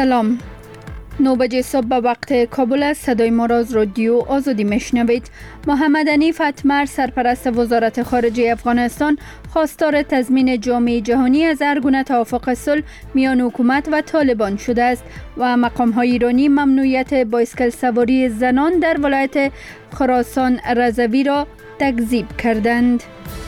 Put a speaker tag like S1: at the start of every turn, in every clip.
S1: سلام. 9 بجه صبح به وقت کابل است. صدای ما را از رادیو آزادی میشنوید. محمد حنیف اتمر سرپرست وزارت خارجه افغانستان خواستار تضمین جامعه جهانی از هر گونه توافق صلح میان حکومت و طالبان شده است و مقام‌های ایرانی ممنوعیت بایسکل سواری زنان در ولایت خراسان رضوی را تکذیب کردند.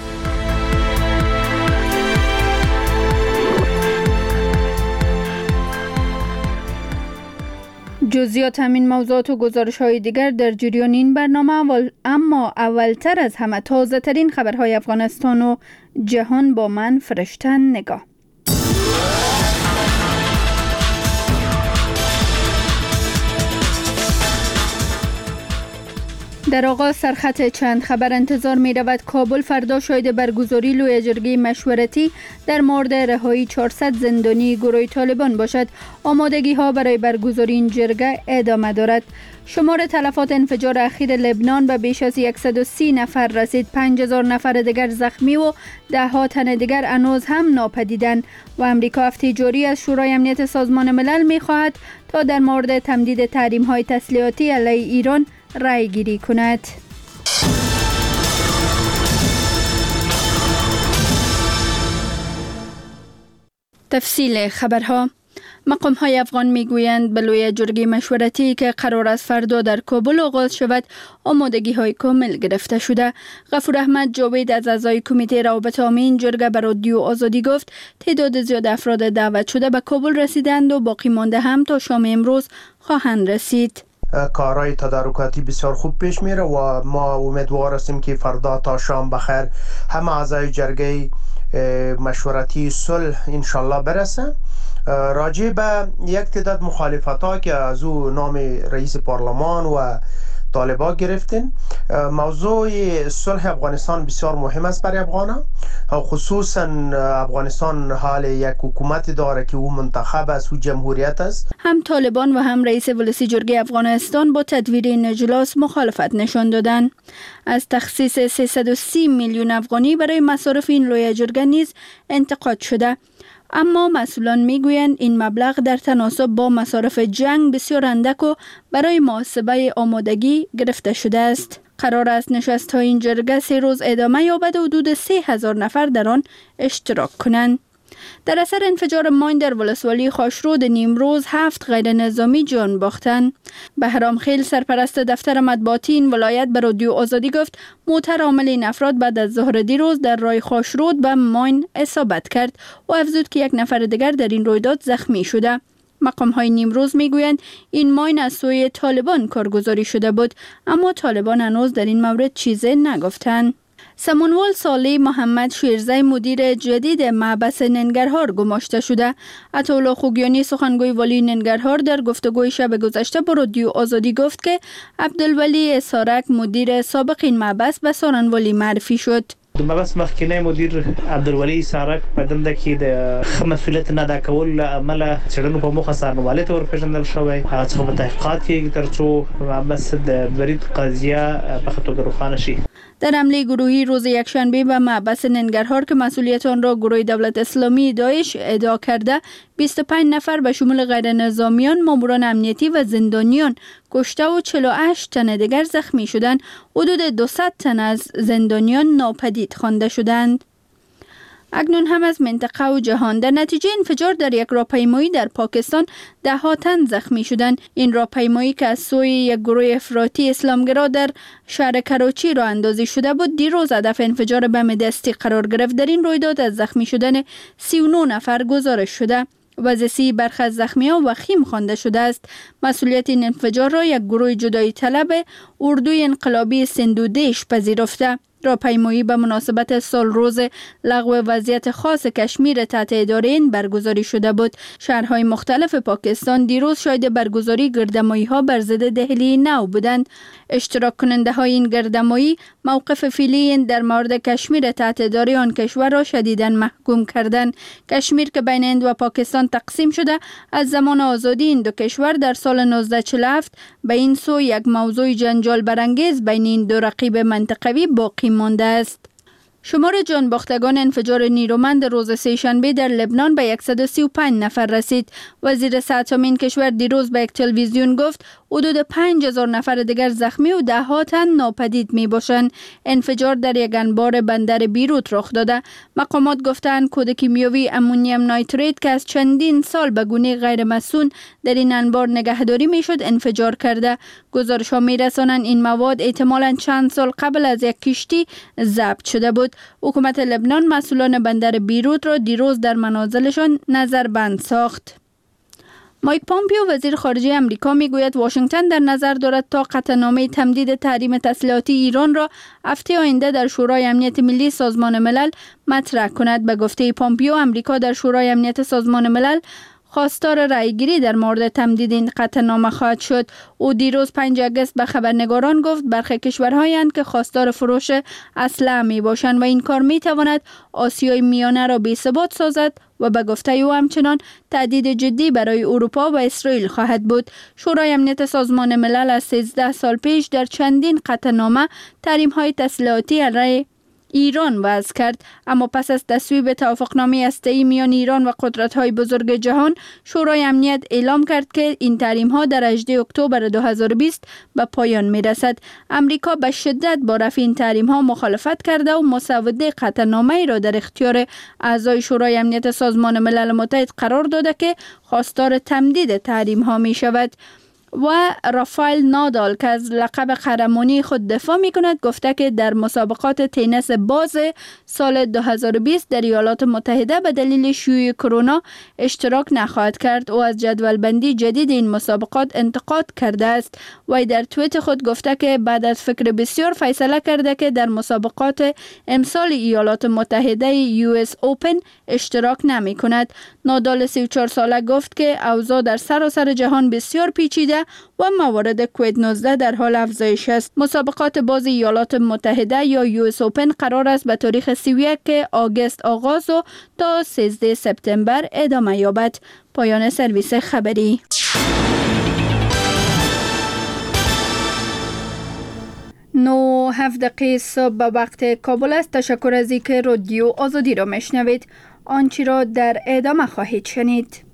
S1: جزئیات همین موضوعات و گزارش‌های دیگر در جریان این برنامه، اما اولتر از همه تازه ترین خبرهای افغانستان و جهان با من فرشته نگاه. در آغاز سرخط چند خبر انتظار می رود. کابل فردا شاهد برگزاری لوی جرگه مشورتی در مورد رهایی 400 زندانی گروه طالبان باشد. آمادگی ها برای برگزاری این جرگه ادامه دارد. شمار تلفات انفجار اخیر لبنان به بیش از 130 نفر رسید. 5000 نفر دیگر زخمی و ده ها تن دیگر هنوز هم ناپدیدند و امریکا هفته جاری از شورای امنیت سازمان ملل می خواهد تا در مورد تمدید تحریم های تسلیحاتی علیه ایران رای گیری کند. تفصیل خبرها. مقام‌های افغان میگویند به لوی جرگه مشورتی که قرار است فردا در کابل آغاز شود آمادگی‌های کامل گرفته شده. غفور احمد جاوید از اعضای کمیته روابط عامه این جرگه به رادیو آزادی گفت تعداد زیاد افراد دعوت شده به کابل رسیدند و باقی مانده هم تا شام امروز خواهند رسید.
S2: کارهای تدارکاتی بسیار خوب پیش میره و ما امیدوار هستیم که فردا تا شام بخیر همه اعضای جرگه مشورتی صلح انشالله برسه. راجع به یک تعداد مخالفت ها که از او نام رئیس پارلمان و طالبان گرفتین، موضوع صلح افغانستان بسیار مهم است برای افغانا، خصوصا افغانستان حال یک حکومت داره که او منتخب است و جمهوریت است.
S1: هم طالبان و هم رئیس ولسی جرگه افغانستان با تدویر این اجلاس مخالفت نشان دادند. از تخصیص 330 میلیون افغانی برای مصارف این لوی جرگه نیز انتقاد شده، اما مسئولان میگویند این مبلغ در تناسب با مصارف جنگ بسیار اندک و برای محاسبه آمادگی گرفته شده است. قرار است نشست‌های این جرگه 3 روز ادامه یابد و حدود 3000 نفر در آن اشتراک کنند. در اثر انفجار ماین در ولسوالی خاشرود نیمروز 7 غیر نظامی جان باختند. بهرام خیل سرپرست دفتر مطبوعاتی این ولایت به رادیو آزادی گفت موتر حامل این افراد بعد از ظهر دیروز در راه خاشرود به ماین اصابت کرد و افزود که یک نفر دیگر در این رویداد زخمی شده. مقام‌های نیمروز میگویند این ماین از سوی طالبان کارگزاری شده بود، اما طالبان هنوز در این مورد چیزی نگفتند. سمنوال صالح محمد شیرزی مدیر جدید محبس ننگرهار گماشته شده. عطاالله خوگیانی سخنگوی والی ننگرهار در گفتگوی شب گذشته با رادیو آزادی گفت که عبدالولی اسارک مدیر سابق این محبس به سارنوالی معرفی شد.
S3: د محبس مخکنی مدیر عبدالولی اسارک په دنده کې د مسؤلیت نه ادا کول له عمله څېړنو په موخه سارنوالۍ ته ورپېژندل شوی. هغه څخه به تحقیقات کېږي تر څو محبس د برید قضیه په ښه توګه روښانه شي.
S1: در حمله گروهی روز یکشنبه به محبس ننگرهار که مسئولیت آن را گروه دولت اسلامی داعش ادعا کرده 25 نفر به شمول غیر نظامیان، ماموران امنیتی و زندانیان کشته و 48 تن دیگر زخمی شدند. حدود 200 تن از زندانیان ناپدید خوانده شدند. اکنون هم از منطقه و جهان. در نتیجه انفجار در یک راهپیمایی در پاکستان 10 تن زخمی شدند. این راهپیمایی که از سوی یک گروه افراطی اسلامگرا در شهر کراچی راه اندازی شده بود دیروز هدف انفجار بم دستی قرار گرفت. در این رویداد از زخمی شدن 39 نفر گزارش شده. وضعیت برخی از زخمیان وخیم خوانده شده است. مسئولیت این انفجار را یک گروه جدایی طلب اردوی انقلابی سندودیش پذیرفته. راهپیمایی به مناسبت سال روز لغو وضعیت خاص کشمیر تحت اداره این برگزاری شده بود. شهرهای مختلف پاکستان دیروز شاهد برگزاری گردمایی ها بر ضد دهلی نو بودند. اشتراک کننده های این گردمایی موقف فعلی در مورد کشمیر تحت اداره آن کشور را شدیداً محکوم کردند. کشمیر که بین هند و پاکستان تقسیم شده از زمان آزادی این دو کشور در سال 1947 به این سو یک موضوع جنجال برانگیز بین این دو رقیب منطقوی باقی مانده است. شمار جان باختگان انفجار نیرومند روز سه‌شنبه در لبنان به 135 نفر رسید. وزیر صحت این کشور دیروز به یک تلویزیون گفت حدود 5000 نفر دیگر زخمی و ده‌ها تن ناپدید می باشند. انفجار در یک انبار بندر بیروت رخ داده. مقامات گفتند کود کیمیاوی امونیم نایتریت که از چندین سال به گونه غیر مسئول در این انبار نگهداری می شد انفجار کرده. گزارش‌ها می رسانند این مواد احتمالاً چند سال قبل از یک کشتی ضبط شده بود. حکومت لبنان مسئولان بندر بیروت را دیروز در منازلشان نظربند ساخت. مایک پامپیو وزیر خارجه امریکا میگوید واشنگتن در نظر دارد تا قطعنامه تمدید تحریم تسلیحاتی ایران را هفته آینده در شورای امنیت ملی سازمان ملل مطرح کند. به گفته پامپیو امریکا در شورای امنیت سازمان ملل خواستار رأیگیری در مورد تمدید این قطعنامه خواهد شد. او دیروز 5 آگوست به خبرنگاران گفت برخی کشورهایند که خواستار فروش اسلحه می باشند و این کار می تواند آسیای میانه را بی‌ثبات سازد و به گفته او همچنان تهدید جدی برای اروپا و اسرائیل خواهد بود. شورای امنیت سازمان ملل از 13 سال پیش در چندین قطعنامه تحریم‌های تسلیحاتی علیه ایران وضع کرد، اما پس از تصویب توافقنامه هسته‌ای میان ایران و قدرت‌های بزرگ جهان، شورای امنیت اعلام کرد که این تحریم‌ها در 18 اکتبر 2020 به پایان می‌رسد. امریکا به شدت با رفع این تحریم‌ها مخالفت کرده و مسوده قطعنامه‌ای را در اختیار اعضای شورای امنیت سازمان ملل متحد قرار داده که خواستار تمدید تحریم‌ها می‌شود. و رافائل نادال که از لقب قهرمانی خود دفاع می کند گفته که در مسابقات تنیس باز سال 2020 در ایالات متحده به دلیل شیوع کرونا اشتراک نخواهد کرد. او از جدولبندی جدید این مسابقات انتقاد کرده است. و در توییت خود گفته که بعد از فکر بسیار فیصله کرده که در مسابقات امسال ایالات متحده US Open اشتراک نمی کند. نادال 34 ساله گفت که اوضاع در سراسر جهان بسیار پیچیده و موارد کووید 19 در حال افزایش است. مسابقات باز ایالات متحده یا US Open قرار است به تاریخ 31 آگوست آغاز و تا 13 سپتامبر ادامه یابد. پایان سرویس خبری. 9:07 صبح به وقت کابل است. تشکر از اینکه رادیو آزادی را میشنوید. آنچه را در ادامه خواهید شنید.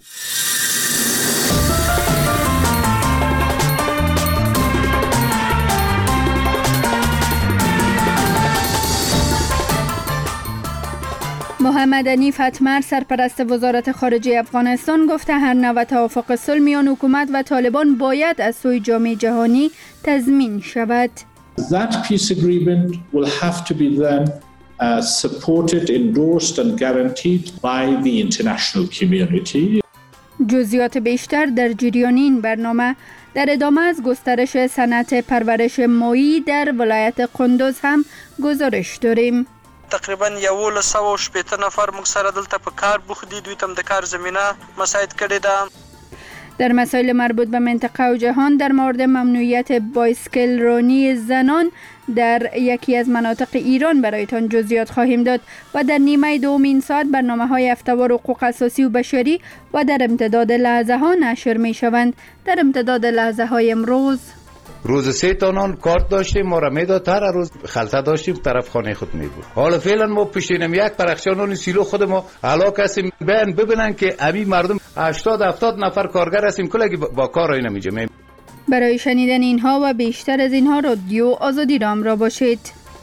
S1: محمد حنیف اتمر سرپرست وزارت خارجه افغانستان گفته هر نوع توافق صلح میان حکومت و طالبان باید از سوی جامعه جهانی تضمین شود.
S4: That peace agreement will have to be then supported, endorsed and guaranteed by the international community.
S1: جزئیات بیشتر در جریان این برنامه. در ادامه از گسترش صنعت پرورش ماهی در ولایت قندوز هم گزارش داریم.
S5: تقریبا 1180 نفر موږ سره دلته په کار بوخت دي. دوی تم د کار زمینه مساعد کړي ده.
S1: در مسائل مربوط به منطقه و جهان در مورد ممنوعیت بایسکل رانی زنان در یکی از مناطق ایران برایتان جزئیات خواهیم داد و در نیمه دوم این ساعت برنامه‌های هفته‌وار حقوق اساسی و بشری و در امتداد لحظه ها نشر می شوند. در امتداد لحظه های امروز
S6: روز 3 تانان کارت داشتیم، ما را میداد، هر روز خلطه داشتیم، طرف خانه خود میبود. حالا فعلا ما پیشینم یک پرخچانان سیلو خود ما هلاک هستیم. ببینن که امی مردم 80-70 نفر کارگر هستیم، کلگی با کار رای نمیجه.
S1: برای شنیدن اینها و بیشتر از اینها رادیو آزادی را همراه باشید.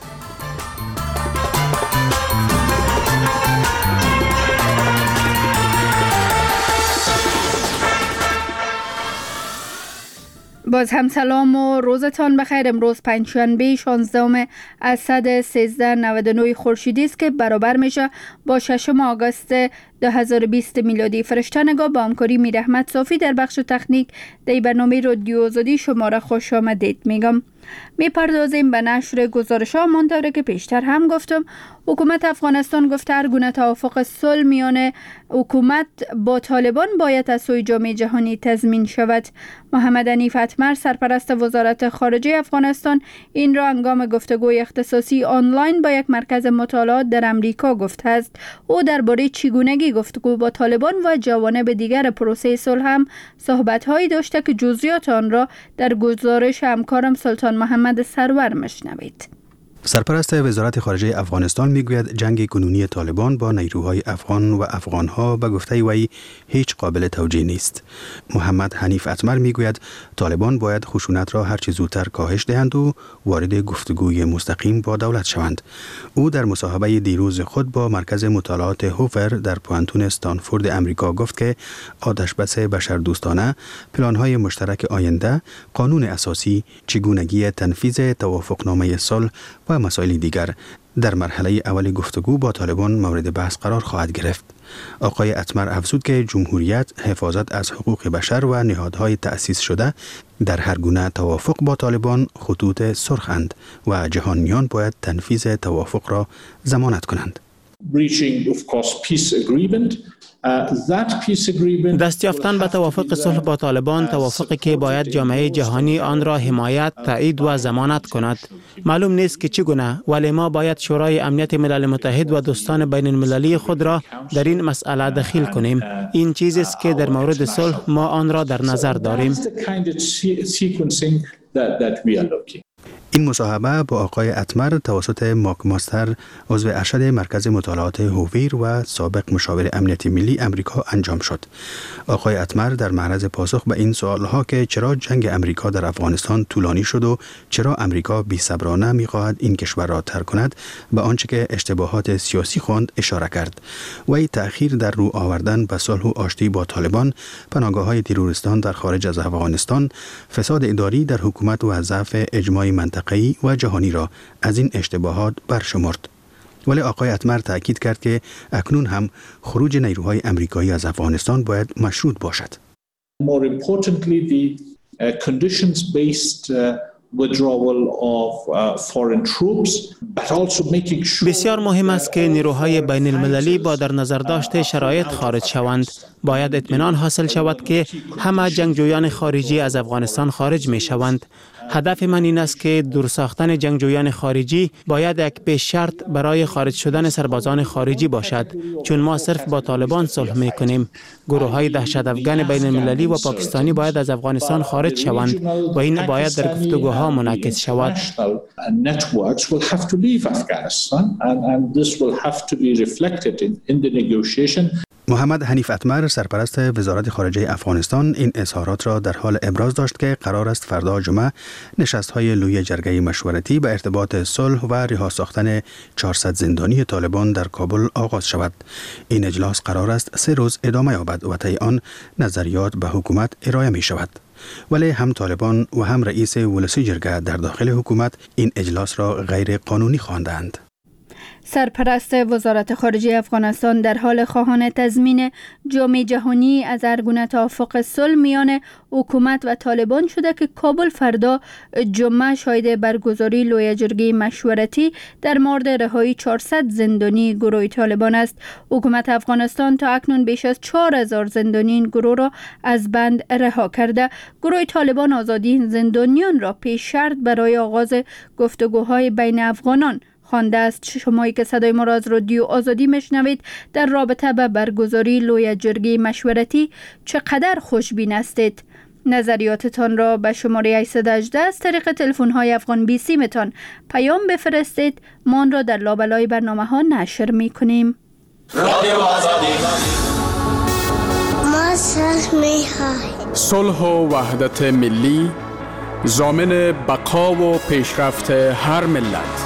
S1: باز هم سلام و روزتان بخیر. امروز پنجشنبه 16 اسد 1399 خورشیدی است که برابر میشه با 6 آگوست 2020 میلادی. فرشته نگاه با همکاری میر احمد صافی در بخش تکنیک در برنامه رادیو آزادی شما را خوش آمدید میگم. میپردازیم به نشر گزارش‌ها. منطوری که پیشتر هم گفتم، حکومت افغانستان گفته هر گونه توافق صلح میان حکومت با طالبان باید از سوی جامعه جهانی تضمین شود. محمد حنیف اتمر سرپرست وزارت خارجه افغانستان این را هنگام گفتگوی اختصاصی آنلاین با یک مرکز مطالعات در امریکا گفته است. او درباره چگونگی گفتگو با طالبان و جوانب دیگر پروسه صلح هم صحبت‌هایی داشته که جزئیات آن را در گزارش همکارم سلطان محمد سرور مشنوید.
S7: سرپرست وزارت خارجه افغانستان میگوید جنگ کنونی طالبان با نیروهای افغان و افغانها به گفته وی هیچ قابل توجیه نیست. محمد حنیف اتمر میگوید طالبان باید خشونت را هر چه زودتر کاهش دهند و وارد گفتگوی مستقیم با دولت شوند. او در مصاحبه دیروز خود با مرکز مطالعات هوور در پوانتون استانفورد امریکا گفت که آتشبس بشردوستانه، پلان‌های مشترک آینده، قانون اساسی، چگونگی تنفیذ توافقنامه صلح و مسائل دیگر در مرحله اول گفتگو با طالبان مورد بحث قرار خواهد گرفت. آقای اتمر افزود که جمهوریت، حفاظت از حقوق بشر و نهادهای تأسیس شده در هر گونه توافق با طالبان خطوط سرخند و جهانیان باید تنفیذ توافق را ضمانت کنند.
S8: دست یافتن به توافق صلح با طالبان، توافقی که باید جامعه جهانی آن را حمایت، تایید و ضمانت کند. معلوم نیست که چگونه، ولی ما باید شورای امنیت ملل متحد و دوستان بین المللی خود را در این مسئله دخیل کنیم. این چیزی است که در مورد صلح ما آن را در نظر داریم.
S7: این مصاحبه با آقای اتمر توسط ماک ماستر، عضو ارشد مرکز مطالعات هوویر و سابق مشاور امنیت ملی امریکا انجام شد. آقای اتمر در معرض پاسخ به این سوالها که چرا جنگ امریکا در افغانستان طولانی شد و چرا امریکا بی‌صبرانه می‌خواهد این کشور را ترک کند، به آنچه که اشتباهات سیاسی خواند اشاره کرد. وی تأخیر در رو آوردن به صلح و آشتی با طالبان، پناهگاه‌های تروریستان در خارج از افغانستان، فساد اداری در حکومت و ضعف اجماع منطقه‌ای و جهانی را از این اشتباهات برشمرد. ولی آقای اتمر تأکید کرد که اکنون هم خروج نیروهای امریکایی از افغانستان باید مشروط باشد.
S4: More importantly, the conditions-based withdrawal of foreign troops, but also making sure
S8: بسیار مهم است که نیروهای بین المللی با در نظر داشت شرایط خارج شوند. باید اطمینان حاصل شود که همه جنگجویان خارجی از افغانستان خارج می شوند. هدف من این است که دور ساختن جنگجویان خارجی باید یک پیش شرط برای خارج شدن سربازان خارجی باشد، چون ما صرف با طالبان صلح می کنیم. گروه های دهشت افغان بین المللی و پاکستانی باید از افغانستان خارج شوند و این باید در گفتگوها منعکس شود.
S7: محمد حنیف اتمر، سرپرست وزارت خارجه افغانستان، این اظهارات را در حال ابراز داشت که قرار است فردا جمعه نشست‌های لوی جرگه مشورتی به ارتباط صلح و رها ساختن 400 زندانی طالبان در کابل آغاز شود. این اجلاس قرار است 3 روز ادامه یابد و طی آن نظریات به حکومت ارائه می شود. ولی هم طالبان و هم رئیس ولسی جرگه در داخل حکومت این اجلاس را غیر قانونی خواندند.
S1: سرپرست وزارت خارجه افغانستان در حال خواهان تضمین جامعه جهانی از هر گونه توافق صلح میان حکومت و طالبان شده که کابل فردا جمعه شاهد برگزاری لوی جرگه مشورتی در مورد رهایی 400 زندانی گروه طالبان است. حکومت افغانستان تا اکنون بیش از 4000 زندانی این گروه را از بند رها کرده. گروه طالبان آزادی این زندانیان را پیش شرط برای آغاز گفتگوهای بین افغانان خوانده است. شمایی که صدای ما را از رادیو آزادی میشنوید در رابطه با برگزاری لوی جرگه مشورتی چقدر خوشبین هستید؟ نظریاتتان را به شماره 818 از طریق تلفن‌های افغان بی سی متان پیام بفرستید. ما آن را در لابلای برنامه ها نشر می کنیم.
S9: رادیو آزادی ما صلح و وحدت ملی ضامن بقا و پیشرفت هر ملت.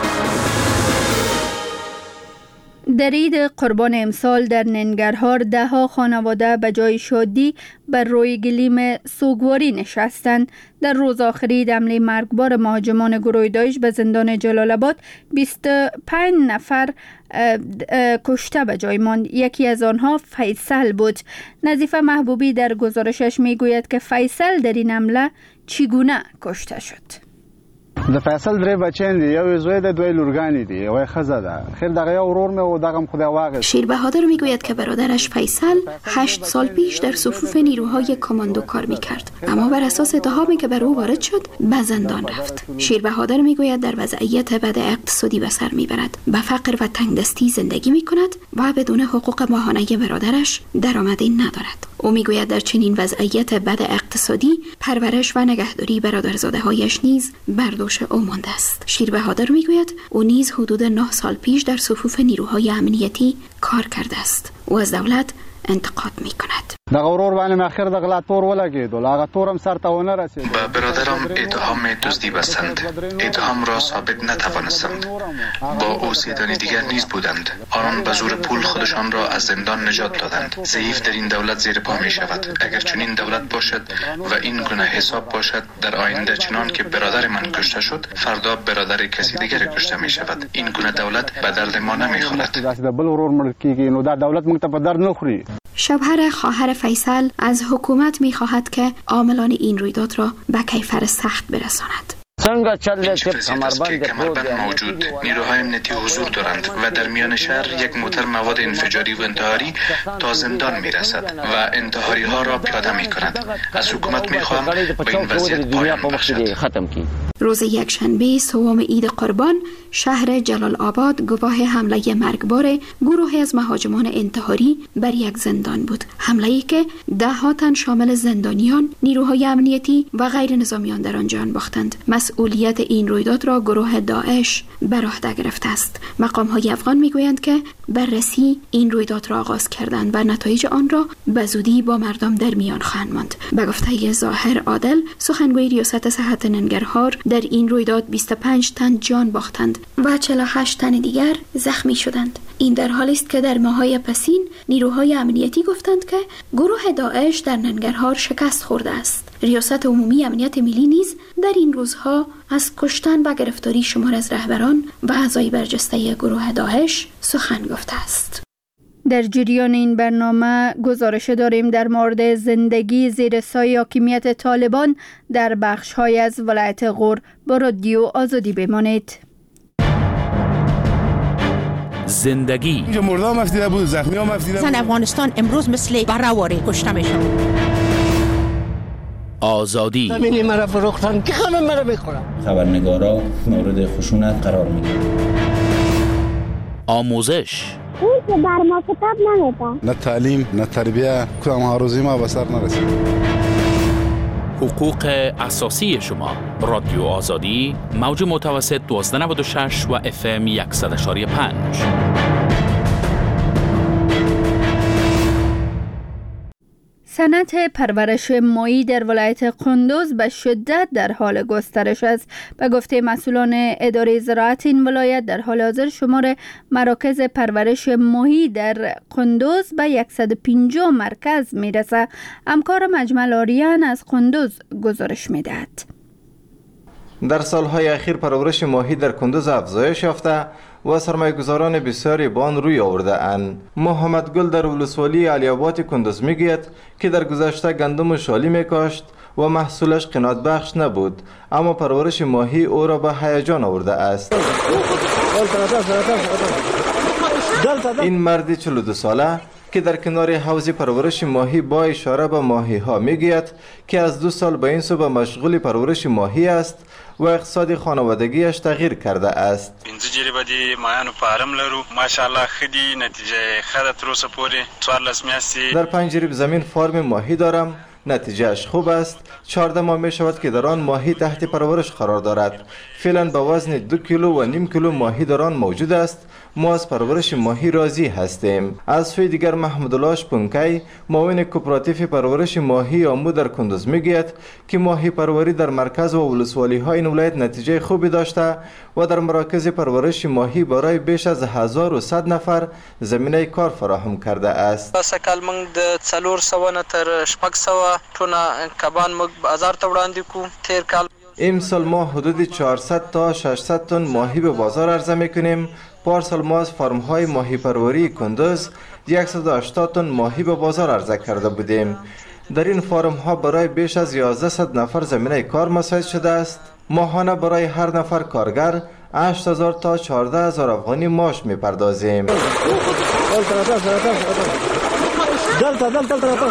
S1: در عید قربان امسال در ننگرهار 10 خانواده به جای شادی بر روی گلیم سوگواری نشستند. در روز آخری حمله مرگبار مهاجمان گروه داعش به زندان جلال آباد 25 نفر کشته به جای ماند. یکی از آنها فیصل بود. نظیفه محبوبی در گزارشش میگوید که فیصل در این حمله چگونه کشته شد.
S10: د فیصل درې بچیان دي، یو زوی د دوی لورګانې دي، یو ښځه ده. خیر دغه یو ورور مې و دغه خدای واغ.
S11: شیر بهادر میگوید که برادرش فیصل 8 سال پیش در صفوف نیروهای کاماندو کار میکرد، اما بر اساس اتهامی که بر او وارد شد به زندان رفت. شیر بهادر میگوید در وضعیت بد اقتصادی به سر میبرد، به فقر و تنگدستی زندگی میکند و بدون حقوق ماهانه برادرش درآمدی ندارد. او میگوید در چنین وضعیت بد اقتصادی پرورش و نگهداری برادرزاده‌هایش نیز بر دوش او مانده است. شیر بهادر میگوید او نیز حدود 9 سال پیش در صفوف نیروهای امنیتی کار کرده است. او از دولت انتقاد می کند.
S10: دغه ورور باندې مخیر د غلا تور ولګېدل، هغه تورم سرته ونه رسید.
S12: به برادرم اتهام دزدی بستند. اتهام را ثابت نتوانستند. با اوسیدن دیگر نیز بودند. آنان به زور پول خودشان را از زندان نجات دادند. ضعیف در این دولت زیر پا می شود. اگر چنین دولت باشد و این گونه حساب باشد در آینده چنان که برادر من کشته شد، فردا برادر کسی دیگر کشته می شود. این گونه دولت به درد ما نمی خورد.
S10: بل ورور مړ کیږي نو دا دولت موږ ته په درد نه خوري.
S11: شوهر خواهر فیصل از حکومت می خواهد که عاملان این رویداد را به کیفر سخت برساند.
S12: این کمربند موجود، نیروهای امنیتی حضور دارند و در میان شهر یک موتر مواد انفجاری و انتحاری تا زندان می رسد و انتحاری ها را پیاده می کند. از حکومت می خواهم به این وضعیت پایان بخشد.
S11: روز یکشنبه سوم عید قربان شهر جلال آباد گواه حمله مرگبار گروهی از مهاجمان انتحاری بر یک زندان بود. حمله‌ای که 10 تن شامل زندانیان، نیروهای امنیتی و غیر نظامیان در آن جان باختند. مسئولیت این رویداد را گروه داعش بر عهده گرفته است. مقام‌های افغان میگویند که بررسی این رویداد را آغاز کردند و نتایج آن را به زودی با مردم در میان خواهند ماند. به گفته ظاهر عادل، سخنگوی ریاست صحت ننگرهار، در این رویداد 25 تن جان باختند و 48 تن دیگر زخمی شدند. این در حالی است که در ماه‌های پسین نیروهای امنیتی گفتند که گروه داعش در ننگرهار شکست خورده است. ریاست عمومی امنیت ملی نیز در این روزها از کشتن و گرفتاری شمار از رهبران و اعضای برجسته گروه داعش سخن گفته است.
S1: در جریان این برنامه گزارش داریم در مورد زندگی زیر سایه حاکمیت طالبان در بخش‌های از ولایت غور. با رادیو آزادی بمانید.
S13: زندگی
S14: اینجا مرده هم افتیده بود، زخمی هم افتیده بود.
S15: زن افغانستان امروز مثل برهواری کشته میشن.
S13: آزادی
S16: زمینی مرا فروختن که همه مرا بخورم.
S17: خبرنگارا مورد خشونت قرار میگیرن.
S13: آموزش
S18: اون که بر ما کتاب نمیده.
S14: نه تعلیم نه تربیه، کدام هاروزی ما به سر نرسید.
S13: حقوق اساسی شما. رادیو آزادی، موج متوسط 1296 و FM 100.5.
S1: صنعت پرورش ماهی در ولایت قندوز به شدت در حال گسترش است. به گفته مسئولان اداره زراعت این ولایت، در حال حاضر شمار مراکز پرورش ماهی در قندوز به 150 مرکز میرسه. همکار مجمل آریان از قندوز گزارش میدهد.
S19: در سالهای اخیر پرورش ماهی در کندوز افزایش یافته و سرمایه‌گذاران بسیاری به آن روی آورده اند. محمد گل در ولسوالی علی آباد کندوز میگوید که در گذشته گندم و شالی میکاشت و محصولش قناعت بخش نبود، اما پرورش ماهی او را به هیجان آورده است. این مرد 42 ساله که در کنار حوض پرورش ماهی با اشاره به ماهی ها میگوید که از 2 سال به این سو به مشغول پرورش ماهی است و اقتصاد خانوادگیش تغییر کرده است.
S5: پنځه جریبه دی ماهیانو فارم لرو، ماشاءالله خدي نتیجه خره تر اوسه پورې 14 میاشتې.
S19: در 5 جریب زمین فارم ماهی دارم، نتیجهش خوب است. 14 ماه می شود که در آن ماهی تحت پرورش قرار دارد. فعلا به وزن 2 کیلو و نیم کیلو ماهی در آن موجود است. ما از پرورش ماهی راضی هستیم. از سوی دیگر محمد الله شپونکی، معاون کوپراتیو پرورش ماهی آمو در کندوز میگوید که ماهی پروری در مرکز و ولسوالی های این ولایت نتیجه خوبی داشته و در مراکز پرورش ماهی برای بیش از 1100 نفر زمینه کار فراهم کرده است.
S5: سکل موږ د 400 نه تر 600 ټونه کبان موږ بازار ته وړاندې کو. تیر کال
S19: امسال ما حدود 400 تا 600 تن ماهی به بازار عرضه میکنیم. پارسال ما از فارم های ماهی پروری کندوز 180 تن ماهی به بازار عرضه کرده بودیم. در این فارم ها برای بیش از 1100 نفر زمینه کار مساعد شده است. ماهانه برای هر نفر کارگر 8000 تا 14000 افغانی معاش میپردازیم.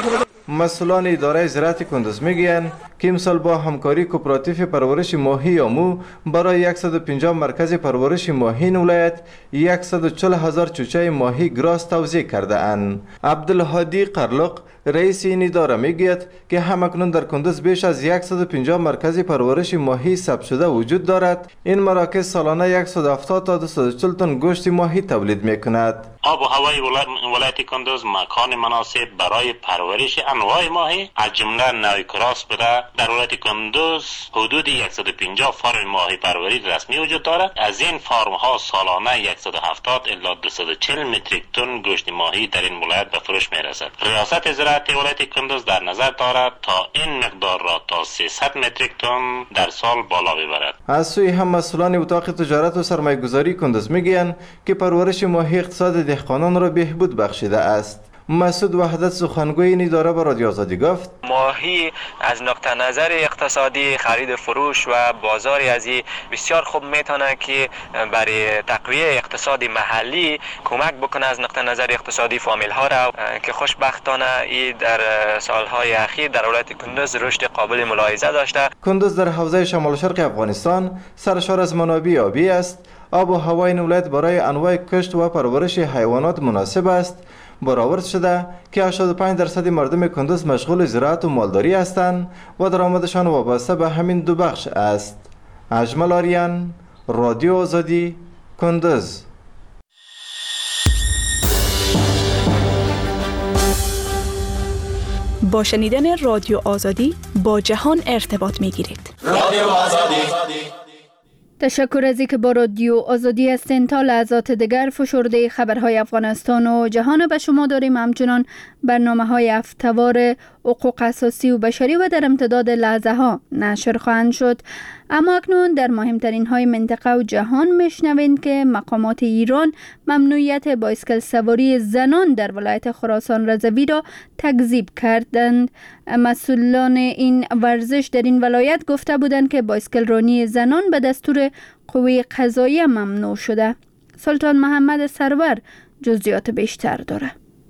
S19: مسئولان اداره زراعت کندز میگویند که امسال با همکاری کوپراتیو پرورش ماهی آمو برای 150 مرکز پرورش ماهی این ولایت 140,000 چوچه ماهی گراس توزیع کرده اند. عبدالهادی قرلق رئیس این اداره میگوید که همکنون در کندز بیش از 150 مرکز پرورش ماهی ثبت شده وجود دارد. این مراکز سالانه 170 تا 240 تن گوشت ماهی تولید میکند.
S20: آب و هوای ولایت کندز مکان مناسب برای پرورش انواع ماهی از جمله نوع کراس بوده. در ولایت کندز حدود 150 فرم ماهی پروری رسمی وجود دارد. از این فرم ها سالانه 170 الی 240 متریک تن گوشت ماهی در این ولایت به فروش میرسد. ریاست زراعت ولایت کندز در نظر دارد تا این مقدار را تا 300 متریک تن در سال بالا ببرد.
S19: از سوی هم مسئولان اتاق تجارت و سرمایه‌گذاری کندز میگویند که پرورش ماهی اقتصاد دهقانان را بهبود بخشیده است. مسعود وحدت سخنگوی این اداره به رادیو آزادی گفت
S21: ماهی از نقطه نظر اقتصادی خرید فروش و بازاری ازی بسیار خوب میتونه که برای تقویه اقتصاد محلی کمک بکنه از نقطه نظر اقتصادی فامیل ها را که خوشبختانه ای در سالهای اخیر در ولایت کندز رشد قابل ملاحظه داشته.
S19: کندز در حوزه شمال شرق افغانستان سرشار از منابع آبی است. آب و هوای این ولایت برای انواع کشت و پرورش حیوانات مناسب است. برآورد شده که 85% مردم کندز مشغول زراعت و مالداری هستند و درآمدشان وابسته به همین دو بخش است. اجمل آریان، رادیو آزادی، کندز.
S22: با شنیدن رادیو آزادی با جهان ارتباط می‌گیرید.
S23: رادیو آزادی.
S1: تشکر از اینکه با رادیو آزادی هستین. تا لحظات دیگر فشرده خبرهای افغانستان و جهان به شما داریم. همچنان برنامه‌های هفته‌وار حقوق اساسی و بشری و در امتداد لحظه ها نشر خواهند شد. اما اکنون در مهمترین های منطقه و جهان میشنوید که مقامات ایران ممنوعیت بایسکل سواری زنان در ولایت خراسان رضوی را تکذیب کردند. مسئولان این ورزش در این ولایت گفته بودند که بایسکل رانی زنان به دستور قوه قضاییه ممنوع شده. سلطان محمد سرور جزئیات بیشتر داره.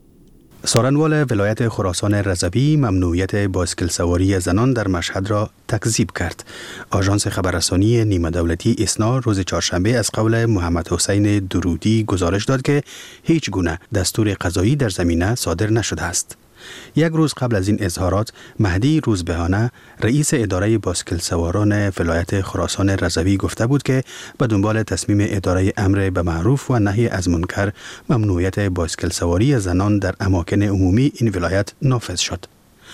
S7: سارنوال ولایت خراسان رضوی ممنوعیت بایسکل سواری زنان در مشهد را تکذیب کرد. آژانس خبررسانی نیمه دولتی اسنا روز چهارشنبه از قول محمد حسین درودی گزارش داد که هیچ گونه دستور قضایی در زمینه صادر نشده است. یک روز قبل از این اظهارات مهدی روزبهانه رئیس اداره بایسکل سواران ولایت خراسان رضوی گفته بود که به دنبال تصمیم اداره امر به معروف و نهی از منکر ممنوعیت بایسکل سواری زنان در اماکن عمومی این ولایت نافذ شد.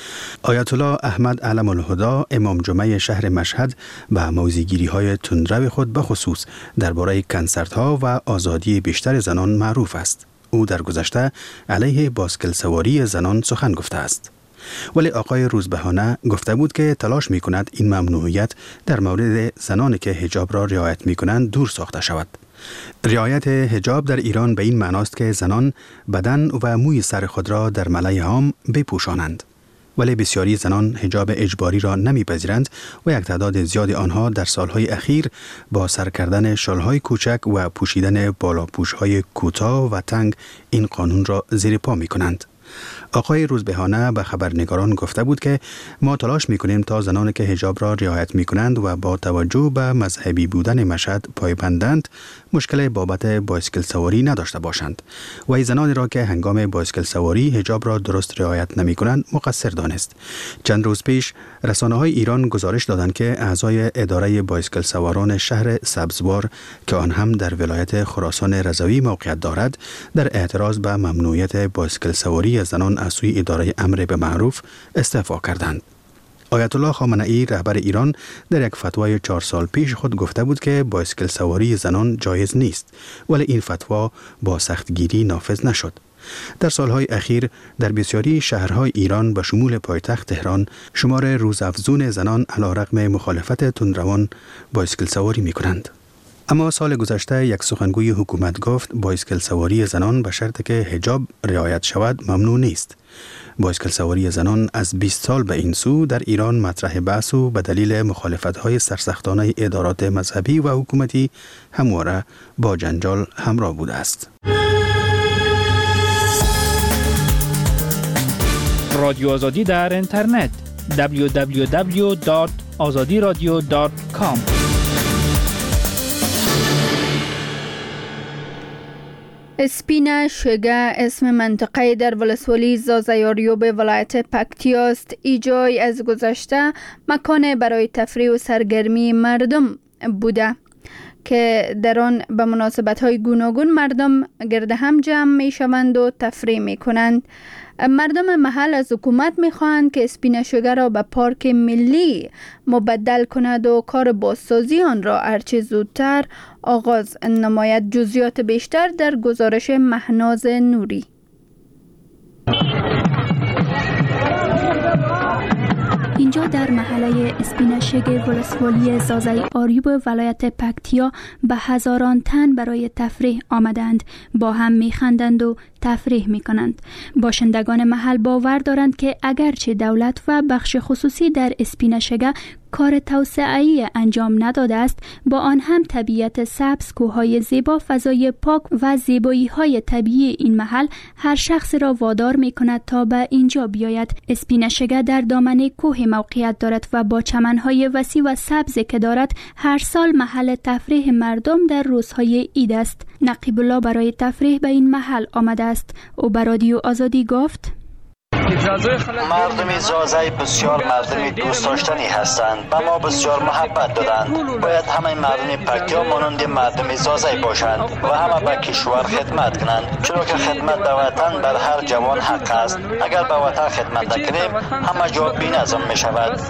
S7: آیت الله احمد علم الهدا امام جمعه شهر مشهد به موضع‌گیری‌های تندرو خود به خصوص درباره کنسرت‌ها و آزادی بیشتر زنان معروف است. او در گذشته علیه بایسکل سواری زنان سخن گفته است. ولی آقای روزبهانه گفته بود که تلاش می کند این ممنوعیت در مورد زنانی که حجاب را رعایت می کنند دور ساخته شود. رعایت حجاب در ایران به این معناست که زنان بدن و موی سر خود را در ملأ عام بپوشانند. ولی بسیاری زنان حجاب اجباری را نمیپذیرند و یک تعداد زیاد آنها در سالهای اخیر با سر کردن شالهای کوچک و پوشیدن بالاپوشهای کوتاه و تنگ این قانون را زیر پا می کنند. آقای روزبهانه به خبرنگاران گفته بود که ما تلاش می‌کنیم تا زنانی که حجاب را رعایت می‌کنند و با توجه به مذهبی بودن مشهد پایبندند مشکل بابت بایسکل سواری نداشته باشند و زنانی را که هنگام بایسکل سواری حجاب را درست رعایت نمی‌کنند مقصر دانست. چند روز پیش رسانه‌های ایران گزارش دادند که اعضای اداره بایسکل سواران شهر سبزوار که آن هم در ولایت خراسان رضوی موقعیت دارد در اعتراض به ممنوعیت بایسکل سواری زنان از سوی اداره امر به معروف استعفا کردند. آیت الله خامنه‌ای رهبر ایران در یک فتوای 4 سال پیش خود گفته بود که بایسکل سواری زنان جایز نیست، ولی این فتوا با سختگیری نافذ نشد. در سالهای اخیر در بسیاری شهرهای ایران به شمول پایتخت تهران شمار روزافزون زنان علیرغم مخالفت تندروان بایسکل سواری می‌کنند. اما سال گذشته یک سخنگوی حکومت گفت بایسکل سواری زنان به شرط که حجاب رعایت شود ممنوع نیست. بایسکل سواری زنان از 20 سال به این سو در ایران مطرح بحث و به دلیل مخالفت‌های سرسختانه ادارات مذهبی و حکومتی همواره با جنجال همراه بوده است.
S2: رادیو آزادی در اینترنت www.azadiradio.com.
S1: اسپینه شگه اسم منطقه در ولسوالی زازای آریوب ولایت پکتیا است. ای جای از گذشته مکان برای تفریح و سرگرمی مردم بوده که در آن به مناسبت‌های گوناگون مردم گرد هم جمع می‌شوند و تفریح می‌کنند. مردم محل از حکومت می‌خواهند که اسپینه شگه را به پارک ملی مبدل کند و کار بازسازی آن را هرچه زودتر آغاز نماید. جزئیات بیشتر در گزارش مهناز نوری.
S11: اینجا در محله اسپینه شگه ولسوالی زازای آریوب ولایت پکتیا به هزاران تن برای تفریح آمدند. با هم میخندند و تفریح میکنند. باشندگان محل باور دارند که اگرچه دولت و بخش خصوصی در اسپینه شگه کار توسعه‌ای انجام نداده است، با آن هم طبیعت سبز، کوههای زیبا، فضای پاک و زیبایی‌های طبیعی این محل هر شخص را وادار می‌کند تا به اینجا بیاید. اسپینه شگه در دامنه کوه موقعیت دارد و با چمن‌های وسیع و سبز که دارد هر سال محل تفریح مردم در روزهای عید است. نقیب الله برای تفریح به این محل آمده است. او به رادیو آزادی گفت:
S3: مردم زازای بسیار مردم دوست داشتنی هستند، به ما بسیار محبت دادند. باید همه مردم پکتیا مانند مردم زازای باشند و همه به کشور خدمت کنند، چون که خدمت به وطن بر هر جوان حق است. اگر به وطن خدمت نکنیم همه جا بی‌نظم می شود.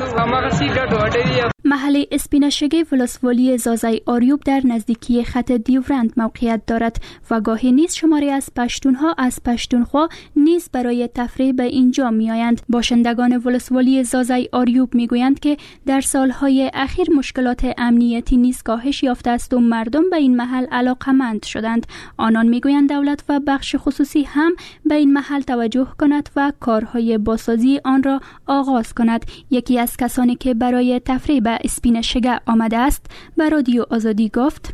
S11: محله اسپینه شگه ولسوالی زازای آریوب در نزدیکی خط دیورند موقعیت دارد و گاهی نیز شماری از پشتونها از پشتونخوا نیز برای تفریح به اینجا می آیند. باشندگان ولسوالی زازای آریوب می گویند که در سالهای اخیر مشکلات امنیتی نیز کاهش یافته است و مردم به این محل علاقمند شدند. آنان می گویند دولت و بخش خصوصی هم به این محل توجه کند و کارهای بازسازی آن را آغاز کند. یکی از کسانی که برای تفریح به اسپینه شگه آمده است به رادیو آزادی گفت: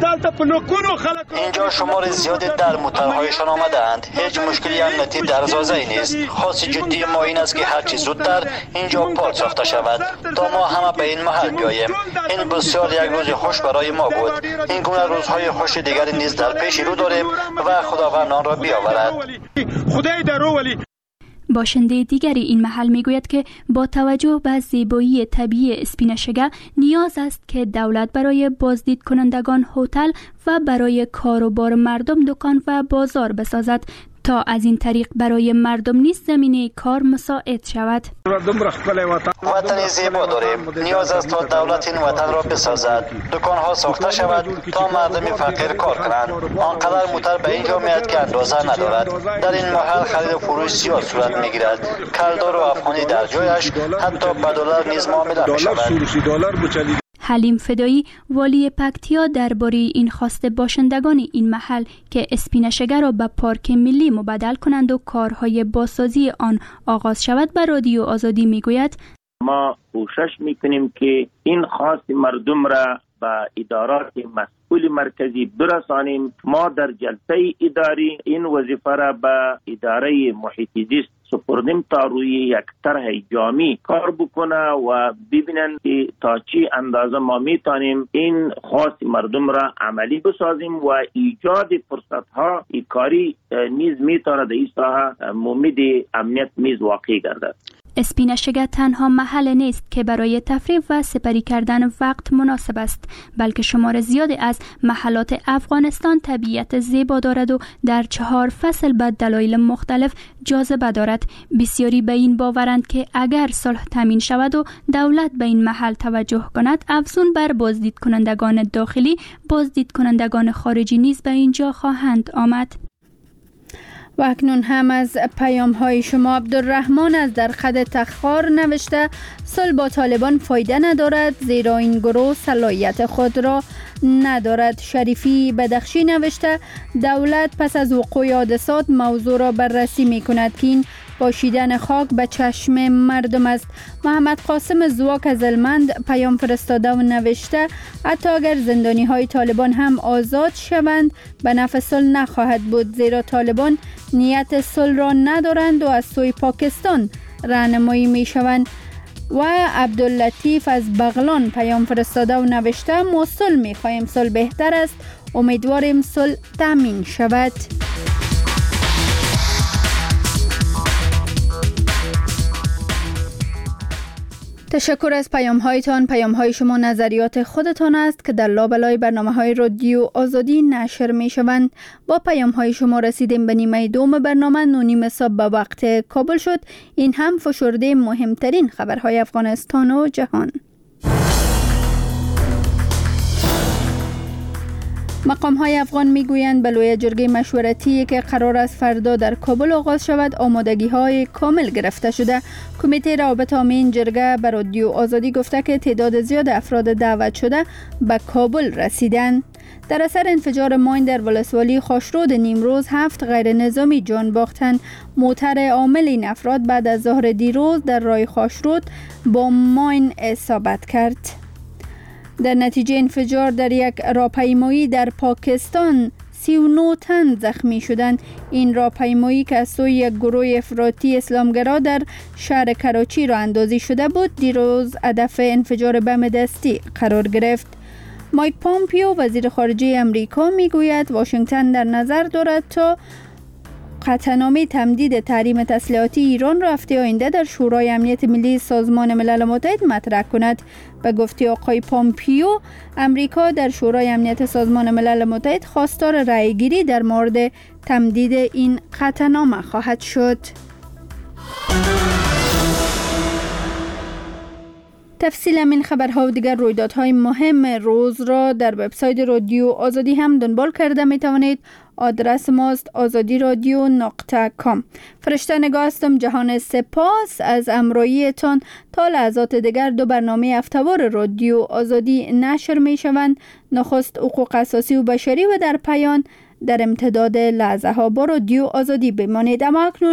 S3: اینجا شمار زیادی در موترهایشان آمدند. هیچ مشکلی امنیتی در زازای نیست. خاص جدی ما این است که هرچی زودتر اینجا پارک ساخته شود تا ما همه به این محل بیاییم. این بسیار یک روز خوش برای ما بود. این گونه روزهای خوش دیگری نیز در پیش رو داریم و خداوند آن را بیاورد.
S11: خدای درو ولی. باشنده دیگری این محل میگوید که با توجه به زیبایی طبیعی اسپینه شگه نیاز است که دولت برای بازدید کنندگان هتل و برای کاروبار مردم دکان و بازار بسازد تا از این طریق برای مردم نیز زمینه کار مساعد شود.
S3: وطن زیبا داریم. نیاز است تا دولت این وطن را بسازد. دکان‌ها ساخته شود تا مردم فقیر کار کنند. آنقدر موتر به اینجا میاد که اندازه ندارد. در این محل خرید و فروش زیاد صورت میگیرد. کلدار و افغانی در جایش، حتی به دلار نیز معامله می‌شود.
S11: حلیم فدایی والی پکتیا درباره این خواست باشندگان این محل که اسپینه شگه را به پارک ملی مبدل کنند و کارهای بازسازی آن آغاز شود به رادیو آزادی میگوید:
S23: ما کوشش میکنیم که این خواست مردم را به ادارات مسئول مرکزی برسانیم. ما در جلسه اداری این وظیفه را به اداره محیط زیست سپردیم تا روی یک طرح جامع کار بکنه و ببینن که تا چی اندازه ما میتونیم این خواست مردم را عملی بسازیم و ایجاد فرصت‌ها کاری نیز میتونه در این ساحه ممید امنیت نیز واقع گردد.
S11: اسپینه شگه تنها محل نیست که برای تفریح و سپری کردن وقت مناسب است، بلکه شمار زیادی از محلات افغانستان طبیعت زیبا دارد و در 4 فصل به دلایل مختلف جاذبه دارد. بسیاری به این باورند که اگر صلح تامین شود و دولت به این محل توجه کند، افزون بر بازدید کنندگان داخلی، بازدید کنندگان خارجی نیز به اینجا خواهند آمد.
S1: و اکنون هم از پیام های شما. عبدالرحمن از درخد تخار نوشته: صلح با طالبان فایده ندارد زیرا این گروه صلاحیت خود را ندارد. شریفی بدخشی نوشته: دولت پس از وقوع حادثات موضوع را بررسی می کند که این پاشیدن خاک به چشم مردم است. محمد قاسم زواک از هلمند پیام فرستاده و نوشته حتی اگر زندانی های طالبان هم آزاد شوند به نفع صلح نخواهد بود، زیرا طالبان نیت صلح را ندارند و از سوی پاکستان راهنمایی می شوند. و عبداللطیف از بغلان پیام فرستاده و نوشته ما صلح می خواهیم، صلح بهتر است، امیدواریم صلح تامین شود. تشکر از پیام هایتان. پیام های شما نظریات خودتان است که در لابلای برنامه های رادیو آزادی نشر می شوند. با پیام های شما رسیدیم به نیمه دوم برنامه. 9:30 صبح به وقت کابل شد. این هم فشرده مهمترین خبرهای افغانستان و جهان. مقام‌های افغان میگویند به لوی جرگه مشورتی که قرار است فردا در کابل آغاز شود آمادگی‌های کامل گرفته شده. کمیته روابط عامه این جرگه به رادیو آزادی گفته که تعداد زیاد افراد دعوت شده به کابل رسیدند. در اثر انفجار ماین در ولسوالی خاشرود نیمروز 7 غیر نظامی جان باختند. موتر عامل این افراد بعد از ظهر دیروز در راه خاشرود با ماین اصابت کرد. در نتیجه انفجار در یک راهپیمایی در پاکستان 39 تن زخمی شدند. این راهپیمایی که از سوی یک گروه افراطی اسلامگرا در شهر کراچی راه اندازی شده بود دیروز هدف انفجار بم دستی قرار گرفت. مایک پامپیو وزیر خارجه امریکا میگوید واشنگتن در نظر دارد تا قطعنامه تمدید تحریم تسلیحاتی ایران را هفته آینده در شورای امنیت ملی سازمان ملل متحد مطرح کند. به گفته آقای پامپیو، امریکا در شورای امنیت سازمان ملل متحد خواستار رأی‌گیری در مورد تمدید این قطعنامه خواهد شد. تفصیل این خبرها و دیگر رویدادهای مهم روز را در وبسایت رادیو آزادی هم دنبال کرده می توانید. آدرس ماست azadiradyo.com. فرشته نگاه هستم. جهان سپاس از همراهیتان. تا لحظات دیگر 2 برنامه هفته‌وار رادیو آزادی نشر می شوند. نخست حقوق اساسی و بشری و در پایان در امتداد لحظه ها با رادیو آزادی بمانید. اما اکنون